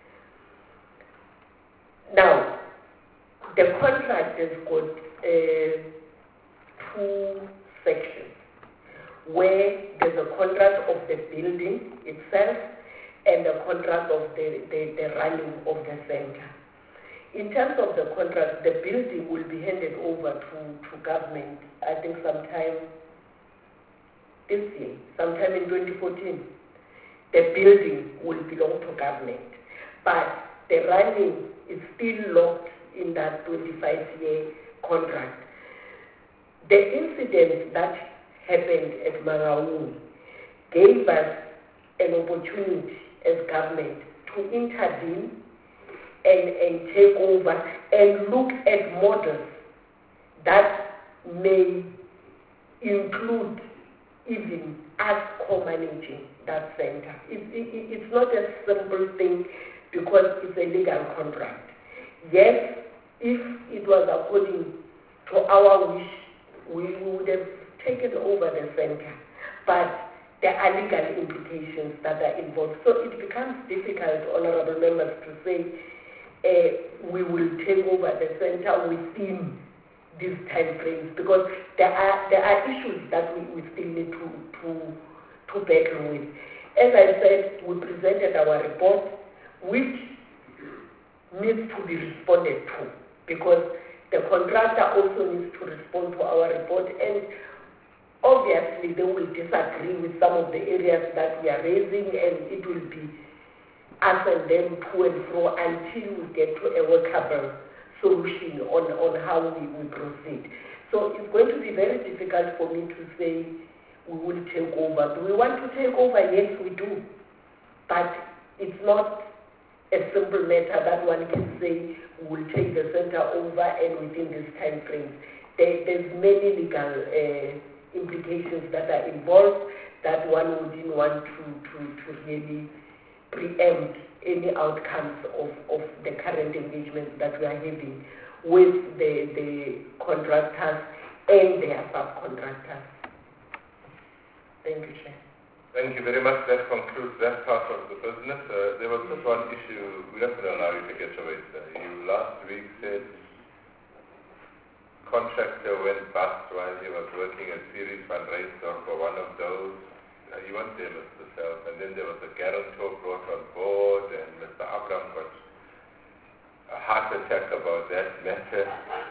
Now, the contract has got two sections, where there's a contract of the building itself and the contract of the running of the center. In terms of the contract, the building will be handed over to government, I think sometime this year, sometime in 2014. The building will belong to government, but the running is still locked in that 25-year contract. The incident that happened at Mangaung gave us an opportunity as government to intervene and take over and look at models that may include even us co-managing that center. It's not a simple thing because it's a legal contract. Yes, if it was according to our wish, we would have taken over the center, but there are legal implications that are involved. So it becomes difficult, honorable members, to say we will take over the center within these time frames, because there are issues that we still need to battle with. As I said, we presented our report, which needs to be responded to, because the contractor also needs to respond to our report, and obviously they will disagree with some of the areas that we are raising, and it will be us and them to and fro until we get to a workable solution on how we proceed. So it's going to be very difficult for me to say we will take over. Do we want to take over? Yes, we do. But it's not a simple matter that one can say we will take the center over and within this time frame. There's many legal implications that are involved that one wouldn't want to really preempt any outcomes of the current engagements that we are having with the contractors and their subcontractors. Thank you, Chair. Thank you very much. That concludes that part of the business. There was just one issue. We don't allow you to get away, sir. You last week said contractor went bust while he was working at Series Fundraiser for one of those. You weren't there, Mr. Self. And then there was a guarantor brought on board, and Mr. Abraham got a heart attack about that matter.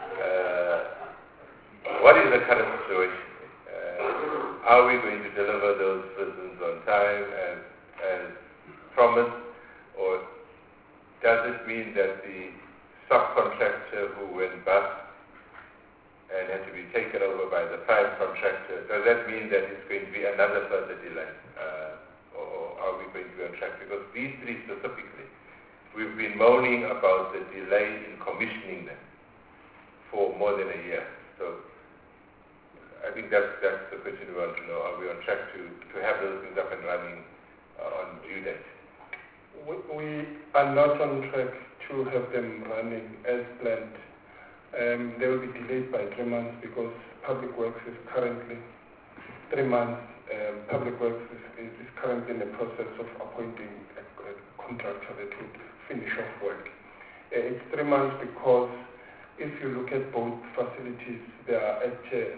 What is the current situation? Are we going to deliver those prisons on time as promised, or does it mean that the subcontractor who went bust and had to be taken over by the prime contractor, does that mean that it's going to be another further delay? Or are we going to be on track? Because these three specifically, we've been moaning about the delay in commissioning them for more than a year. So I think that's the question we want to know. Are we on track to have those things up and running on due date? We are not on track to have them running as planned. They will be delayed by 3 months because Public Works is currently 3 months. Public Works is currently in the process of appointing a contractor that would finish off work. It's 3 months because if you look at both facilities, they are at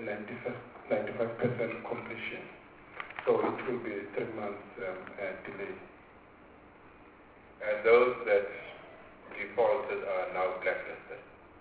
95% completion. So it will be a 3 months delay. And those that defaulted are now blacklisted.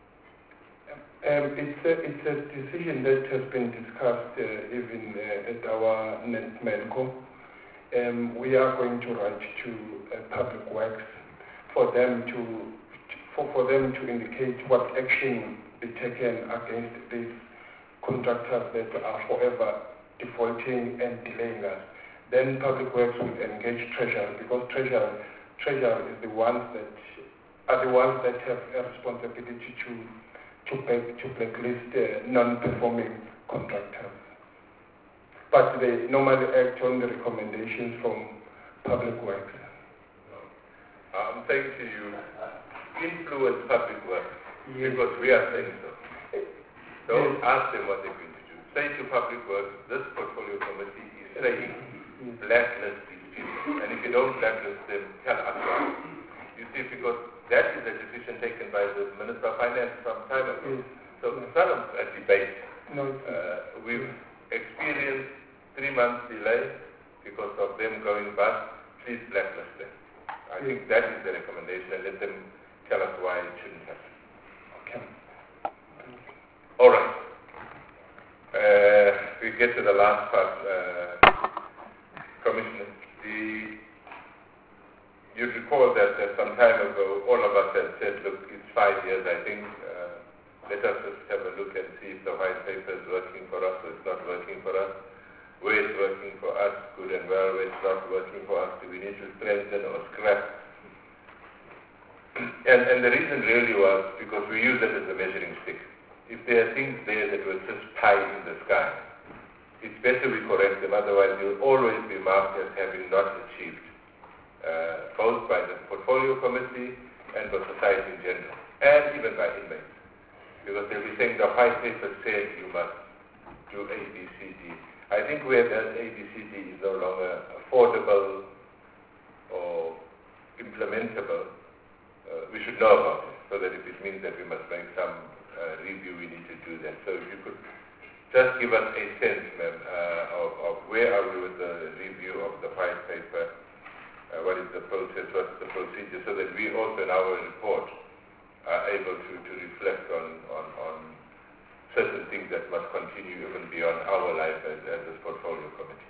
It's a decision that has been discussed even at our NENCO. We are going to write to Public Works for them to indicate what action be taken against these contractors that are forever defaulting and delaying us. Then Public Works will engage Treasury because Treasury is the ones that have a responsibility to blacklist non-performing contractors. But they normally act on the recommendations from Public Works. I'm saying to you, influence Public Works, because we are saying so. Don't ask them what they're going to do. Say to Public Works, this portfolio committee is saying blacklist these people. And if you don't blacklist them, tell us why. You see, because that is a decision taken by the Minister of Finance some time ago. So it's not a debate. No. We've experienced 3 months delay because of them going bust. Please blacklist them. I think that is the recommendation, and let them tell us why it shouldn't happen. Okay. All right. We get to the last part, Commissioner. You recall that some time ago, all of us had said, look, it's 5 years, I think. Let us just have a look and see if the white paper is working for us or it's not working for us. Where it's working for us, good and well. Where it's not working for us, do we need to strengthen or scrap? And the reason really was because we use it as a measuring stick. If there are things there that were just pie in the sky, it's better we correct them, otherwise you'll always be marked as having not achieved, both by the portfolio committee and for society in general, and even by inmates. Because they'll be saying the white paper said you must do A, B, C, D. I think where that A, B, C, D is no longer affordable or implementable, we should know about it, so that if it means that we must make some review, we need to do that. So if you could just give us a sense, ma'am, of where are we with the review of the white paper, what is the process, what's the procedure, so that we also in our report are able to reflect on certain things that must continue even beyond our life as this portfolio committee.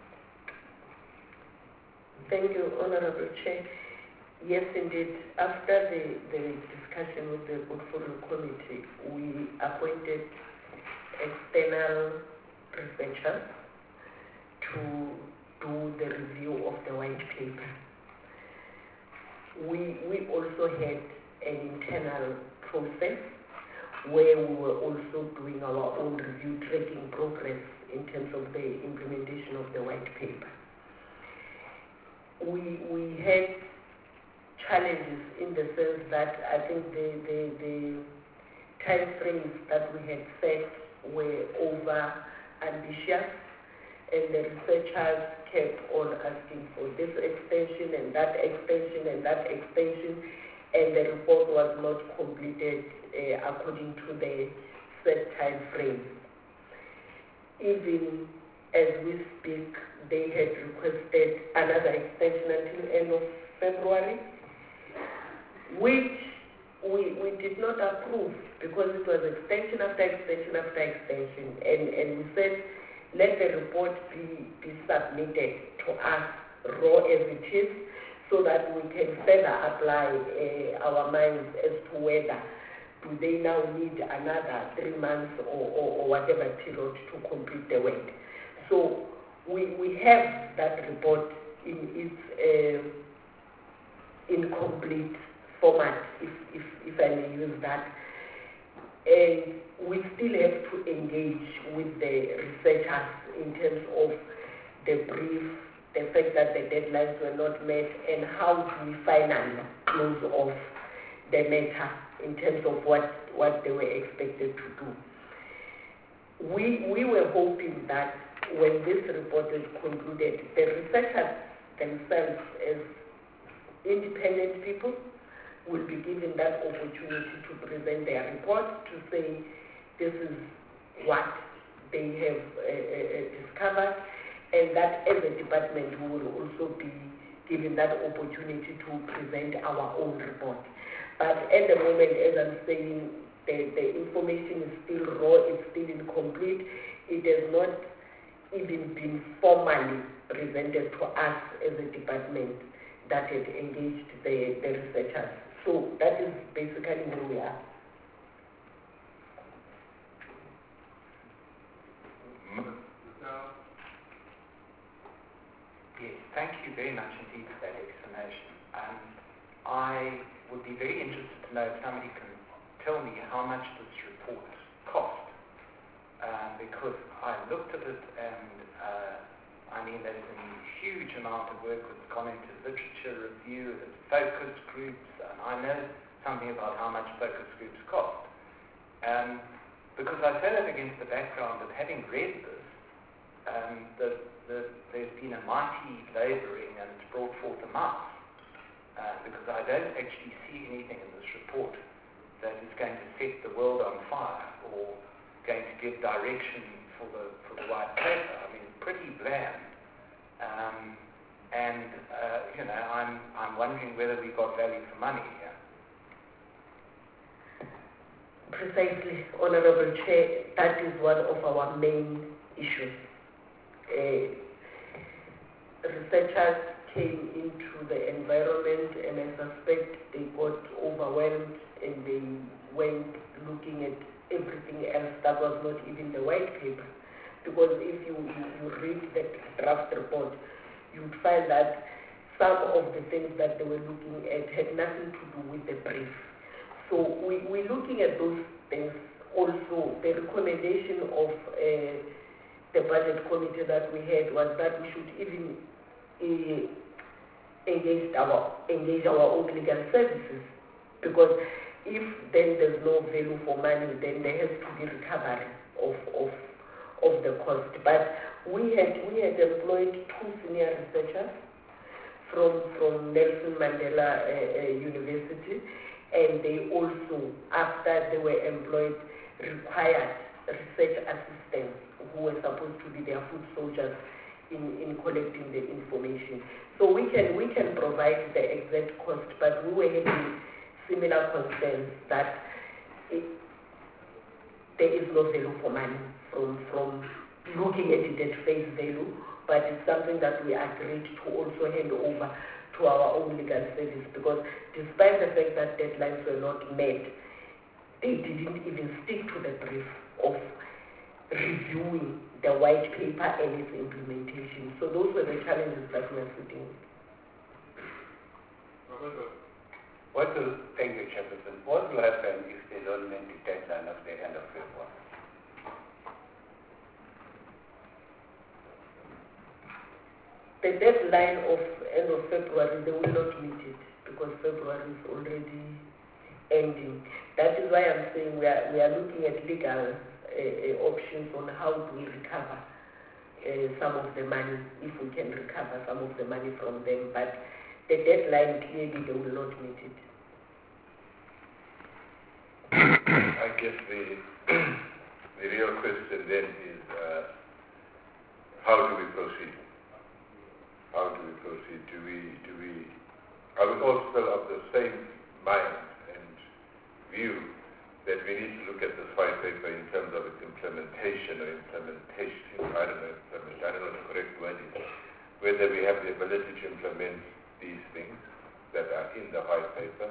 Thank you, Honorable Chair. Yes, indeed. After the discussion with the portfolio committee, we appointed external researchers to do the review of the white paper. We also had an internal process where we were also doing our own review, tracking progress in terms of the implementation of the white paper. We had challenges in the sense that I think the time frames that we had set were over ambitious, and the researchers kept on asking for this extension and that extension and that extension, and the report was not completed according to the set time frame. Even as we speak, they had requested another extension until end of February, which we did not approve because it was extension after extension after extension, and we said let the report be submitted to us raw as it is, so that we can further apply our minds as to whether do they now need another 3 months or whatever period to complete the work. So we have that report in its incomplete format, if I may use that. And we still have to engage with the researchers in terms of the brief the fact that the deadlines were not met, and how do we finally close off the matter in terms of what they were expected to do. We were hoping that when this report is concluded, the researchers themselves as independent people will be given that opportunity to present their report, to say this is what they have discovered, and that as a department we will also be given that opportunity to present our own report. But at the moment, as I'm saying, the information is still raw, it's still incomplete. It has not even been formally presented to us as a department that had engaged the researchers. So that is basically where we are. Yes, thank you very much indeed for that explanation. I would be very interested to know if somebody can tell me how much this report cost, because I looked at it and there's a huge amount of work that's gone into literature review, and focus groups, and I know something about how much focus groups cost. Because I say that against the background of having read this, there's been a mighty labouring and it's brought forth a mouse, because I don't actually see anything in this report that is going to set the world on fire or going to give direction for the white paper. I mean, pretty bland. I'm wondering whether we got value for money here. Precisely, Honourable Chair, that is one of our main issues. Researchers came into the environment, and I suspect they got overwhelmed and they went looking at everything else that was not even the white paper. Because if you read the draft report, you'd find that some of the things that they were looking at had nothing to do with the brief. So we're looking at those things. Also, the recommendation of the budget committee that we had was that we should even engage our own legal services, because if then there's no value for money, then there has to be recovery of the cost. But we had employed 2 senior researchers from Nelson Mandela University, and they also, after they were employed, required research assistants who were supposed to be their foot soldiers in collecting the information. So we can provide the exact cost, but we were having similar concerns that there is no value for money from looking at it at face value, but it's something that we agreed to also hand over to our own legal service, because despite the fact that deadlines were not met, they didn't even stick to the brief of reviewing the white paper and its implementation. So those were the challenges that we are sitting with. Thank you, Chairperson. What will happen if they don't meet the deadline of the end of February? The deadline of end of February, they will not meet it, because February is already ending. That is why I'm saying we are looking at legal options on how do we recover some of the money, if we can recover some of the money from them. But the deadline, clearly they will not meet it. I guess the real question then is how do we proceed? How do we proceed? Are we all still of the same mind and view that we need to look at this white paper in terms of its implementation, I don't know what the correct word is, whether we have the ability to implement these things that are in the white paper,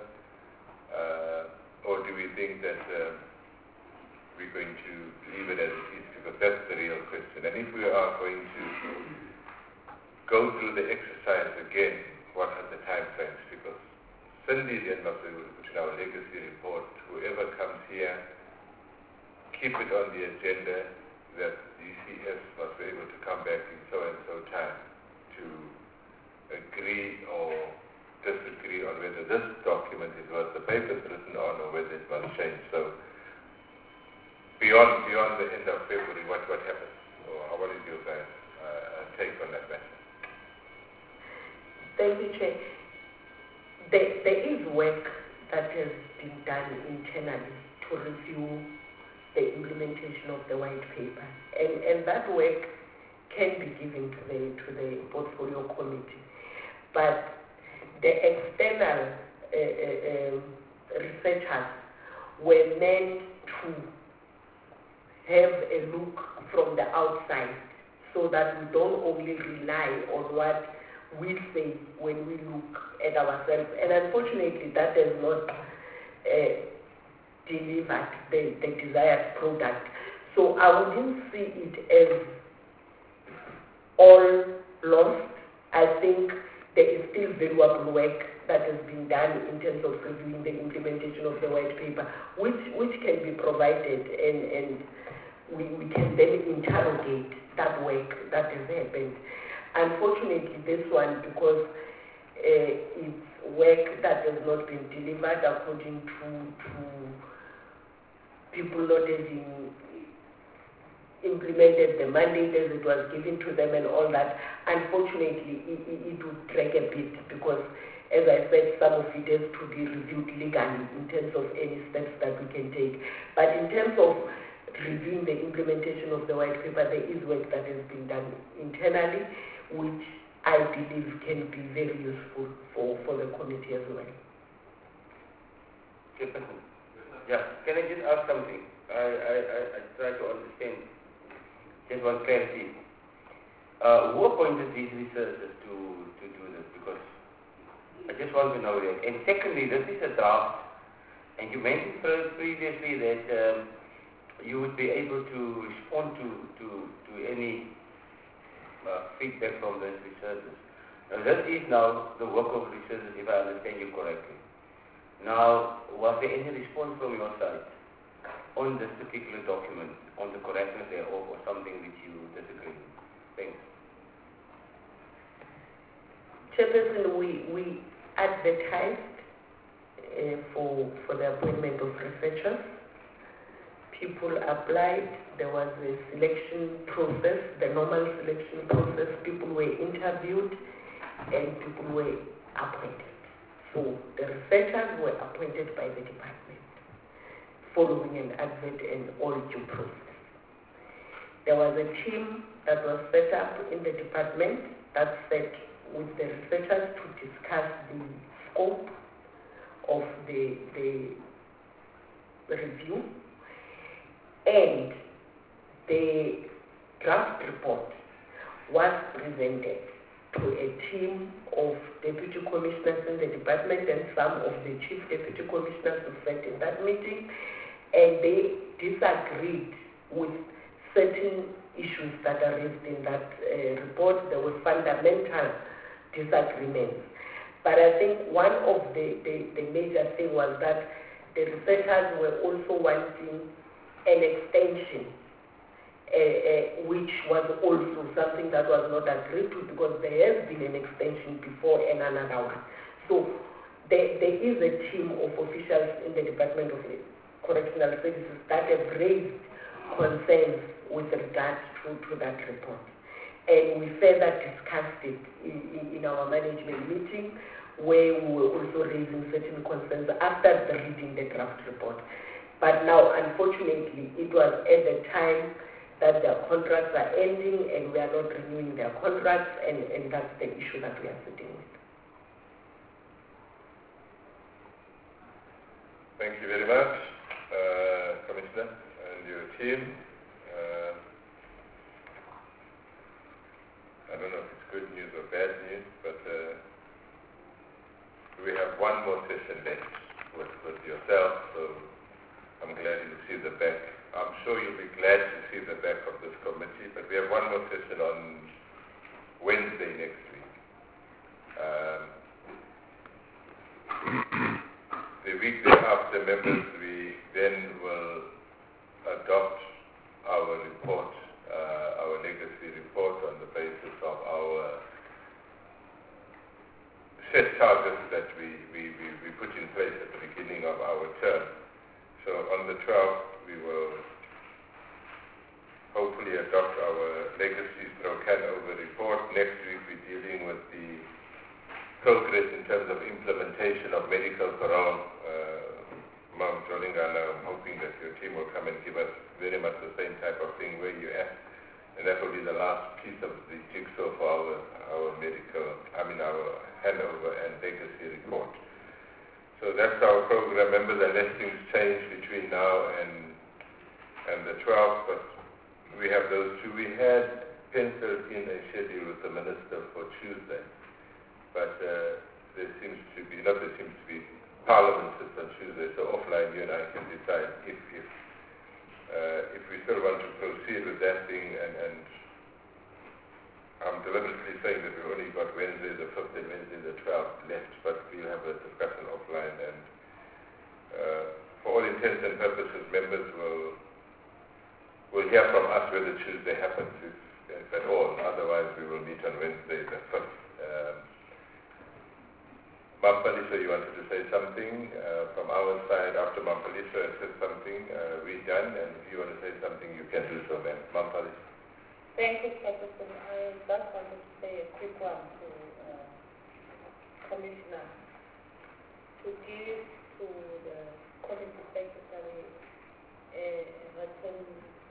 or do we think that we're going to leave it as it is, because that's the real question. And if we are going to go through the exercise again, what are the time frames? Because Cindy then must be able to put in our legacy report, whoever comes here, keep it on the agenda that DCS must be able to come back in so and so time to agree or disagree on whether this document is what the paper is written on or whether it must change. So beyond the end of February, what happens? Or what is your guys' take on that matter? Thank you, Chair. There is work that has been done internally to review the implementation of the white paper, and that work can be given to the portfolio committee. But the external researchers were meant to have a look from the outside so that we don't only rely on what we say when we look at ourselves. And unfortunately, that has not delivered the desired product. So I wouldn't see it as all lost. I think there is still valuable work that has been done in terms of reviewing the implementation of the white paper, which can be provided, and we can then interrogate that work that has happened. Unfortunately, this one, because it's work that has not been delivered according to people not having implemented the mandate as it was given to them and all that, unfortunately, it would drag a bit because, as I said, some of it has to be reviewed legally in terms of any steps that we can take. But in terms of reviewing the implementation of the white paper, there is work that has been done internally, which I believe can be very useful for the committee as well. Yeah, can I just ask something? I try to understand. Just one clarity. Who appointed these researchers to do this? Because I just want to know that. And secondly, this is a draft, and you mentioned previously that you would be able to respond to any feedback from the researchers. Now, this is now the work of researchers, if I understand you correctly. Now, was there any response from your side on this particular document, on the correctness thereof, or something which you disagree with? Thanks. Chairperson, we advertised for the appointment of researchers. People applied. There was a selection process, the normal selection process. People were interviewed and people were appointed. So the researchers were appointed by the department following an advert and all due process. There was a team that was set up in the department that sat with the researchers to discuss the scope of the review, and the draft report was presented to a team of deputy commissioners in the department and some of the chief deputy commissioners who sat in that meeting, and they disagreed with certain issues that are raised in that report. There were fundamental disagreements. But I think one of the major things was that the researchers were also wanting an extension, which was also something that was not agreed to, because there has been an extension before and another one. So there is a team of officials in the Department of Correctional Services that have raised concerns with regard to that report. And we further discussed it in our management meeting, where we were also raising certain concerns after reading the draft report. But now, unfortunately, it was at the time that their contracts are ending and we are not renewing their contracts, and that's the issue that we are sitting with. Thank you very much, Commissioner, and your team. I don't know if it's good news or bad news, but we have one more session left with yourself, so I'm glad to see the back. I'm sure you'll be glad to see the back of this committee, but we have one more session on Wednesday next week. The week thereafter, members, we then will adopt our report, our legacy report, on the basis of our set targets that we put in place at the beginning of our term. So on the 12th, we will hopefully adopt our legacy/handover report. Next week, we're dealing with the progress in terms of implementation of medical parole. Ma'am Jolingana, I'm hoping that your team will come and give us very much the same type of thing where you're at. And that will be the last piece of the jigsaw for our our handover and legacy report. So that's our program. Members, unless things change between now and the 12th, but we have those two. We had penciled in a schedule with the Minister for Tuesday, but Parliament sits on Tuesday, so offline you and I can decide if we still want to proceed with that thing, and I'm deliberately saying that we've only got Wednesday the 5th and Wednesday the 12th left, but we'll have a discussion offline, and for all intents and purposes, members will hear from us whether Tuesday happens, if at all. Otherwise, we will meet on Wednesday the 5th. Mampaliso, you wanted to say something from our side. After Mampaliso has said something, we're done, and if you want to say something, you can do so, ma'am. Mampaliso. Thank you, Professor. I just wanted to say a quick one to Commissioner to give to the Committee Secretary a written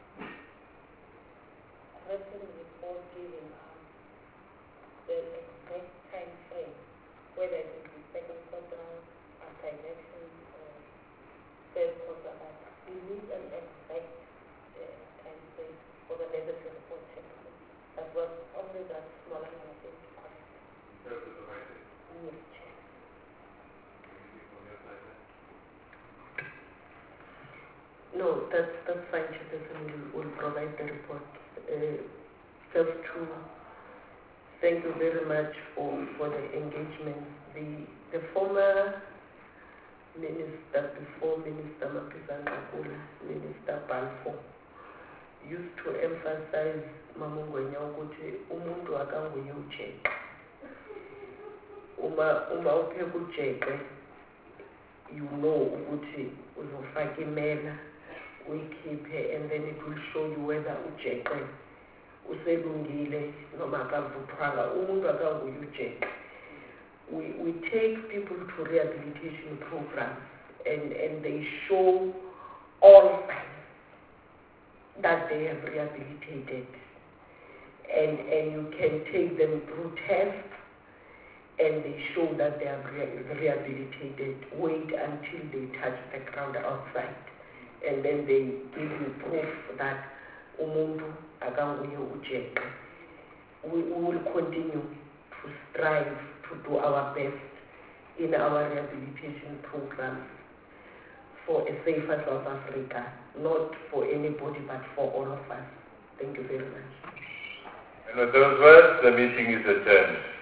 report giving the exact time frame, whether it is the second quarter, after elections, or third quarter, but we need an exact time frame for the legacy report. That was only that smaller than I think. Yes, Chair. No, that's fine, Chairperson. We'll provide the report. Just to thank you very much for the engagement. The former minister, before Minister Mapisana Kula, Minister Balfour, used to emphasize mamungwenya ukuthi umuntu akanguye ujeqe. Uma upheka ujeqe, you know ukuthi uzofaka imela, uyikhiphe, and then it will show you whether ujeqe uselungile noma akavuthwanga. Umuntu akanguye ujeqe. We take people to rehabilitation programs and they show all signs that they have rehabilitated, and you can take them through tests and they show that they have rehabilitated. Wait until they touch the ground outside, and then they give you proof that umuntu akanguye ujeqe. We will continue to strive to do our best in our rehabilitation programs for a safer South Africa, not for anybody but for all of us. Thank you very much. And with those words, the meeting is adjourned.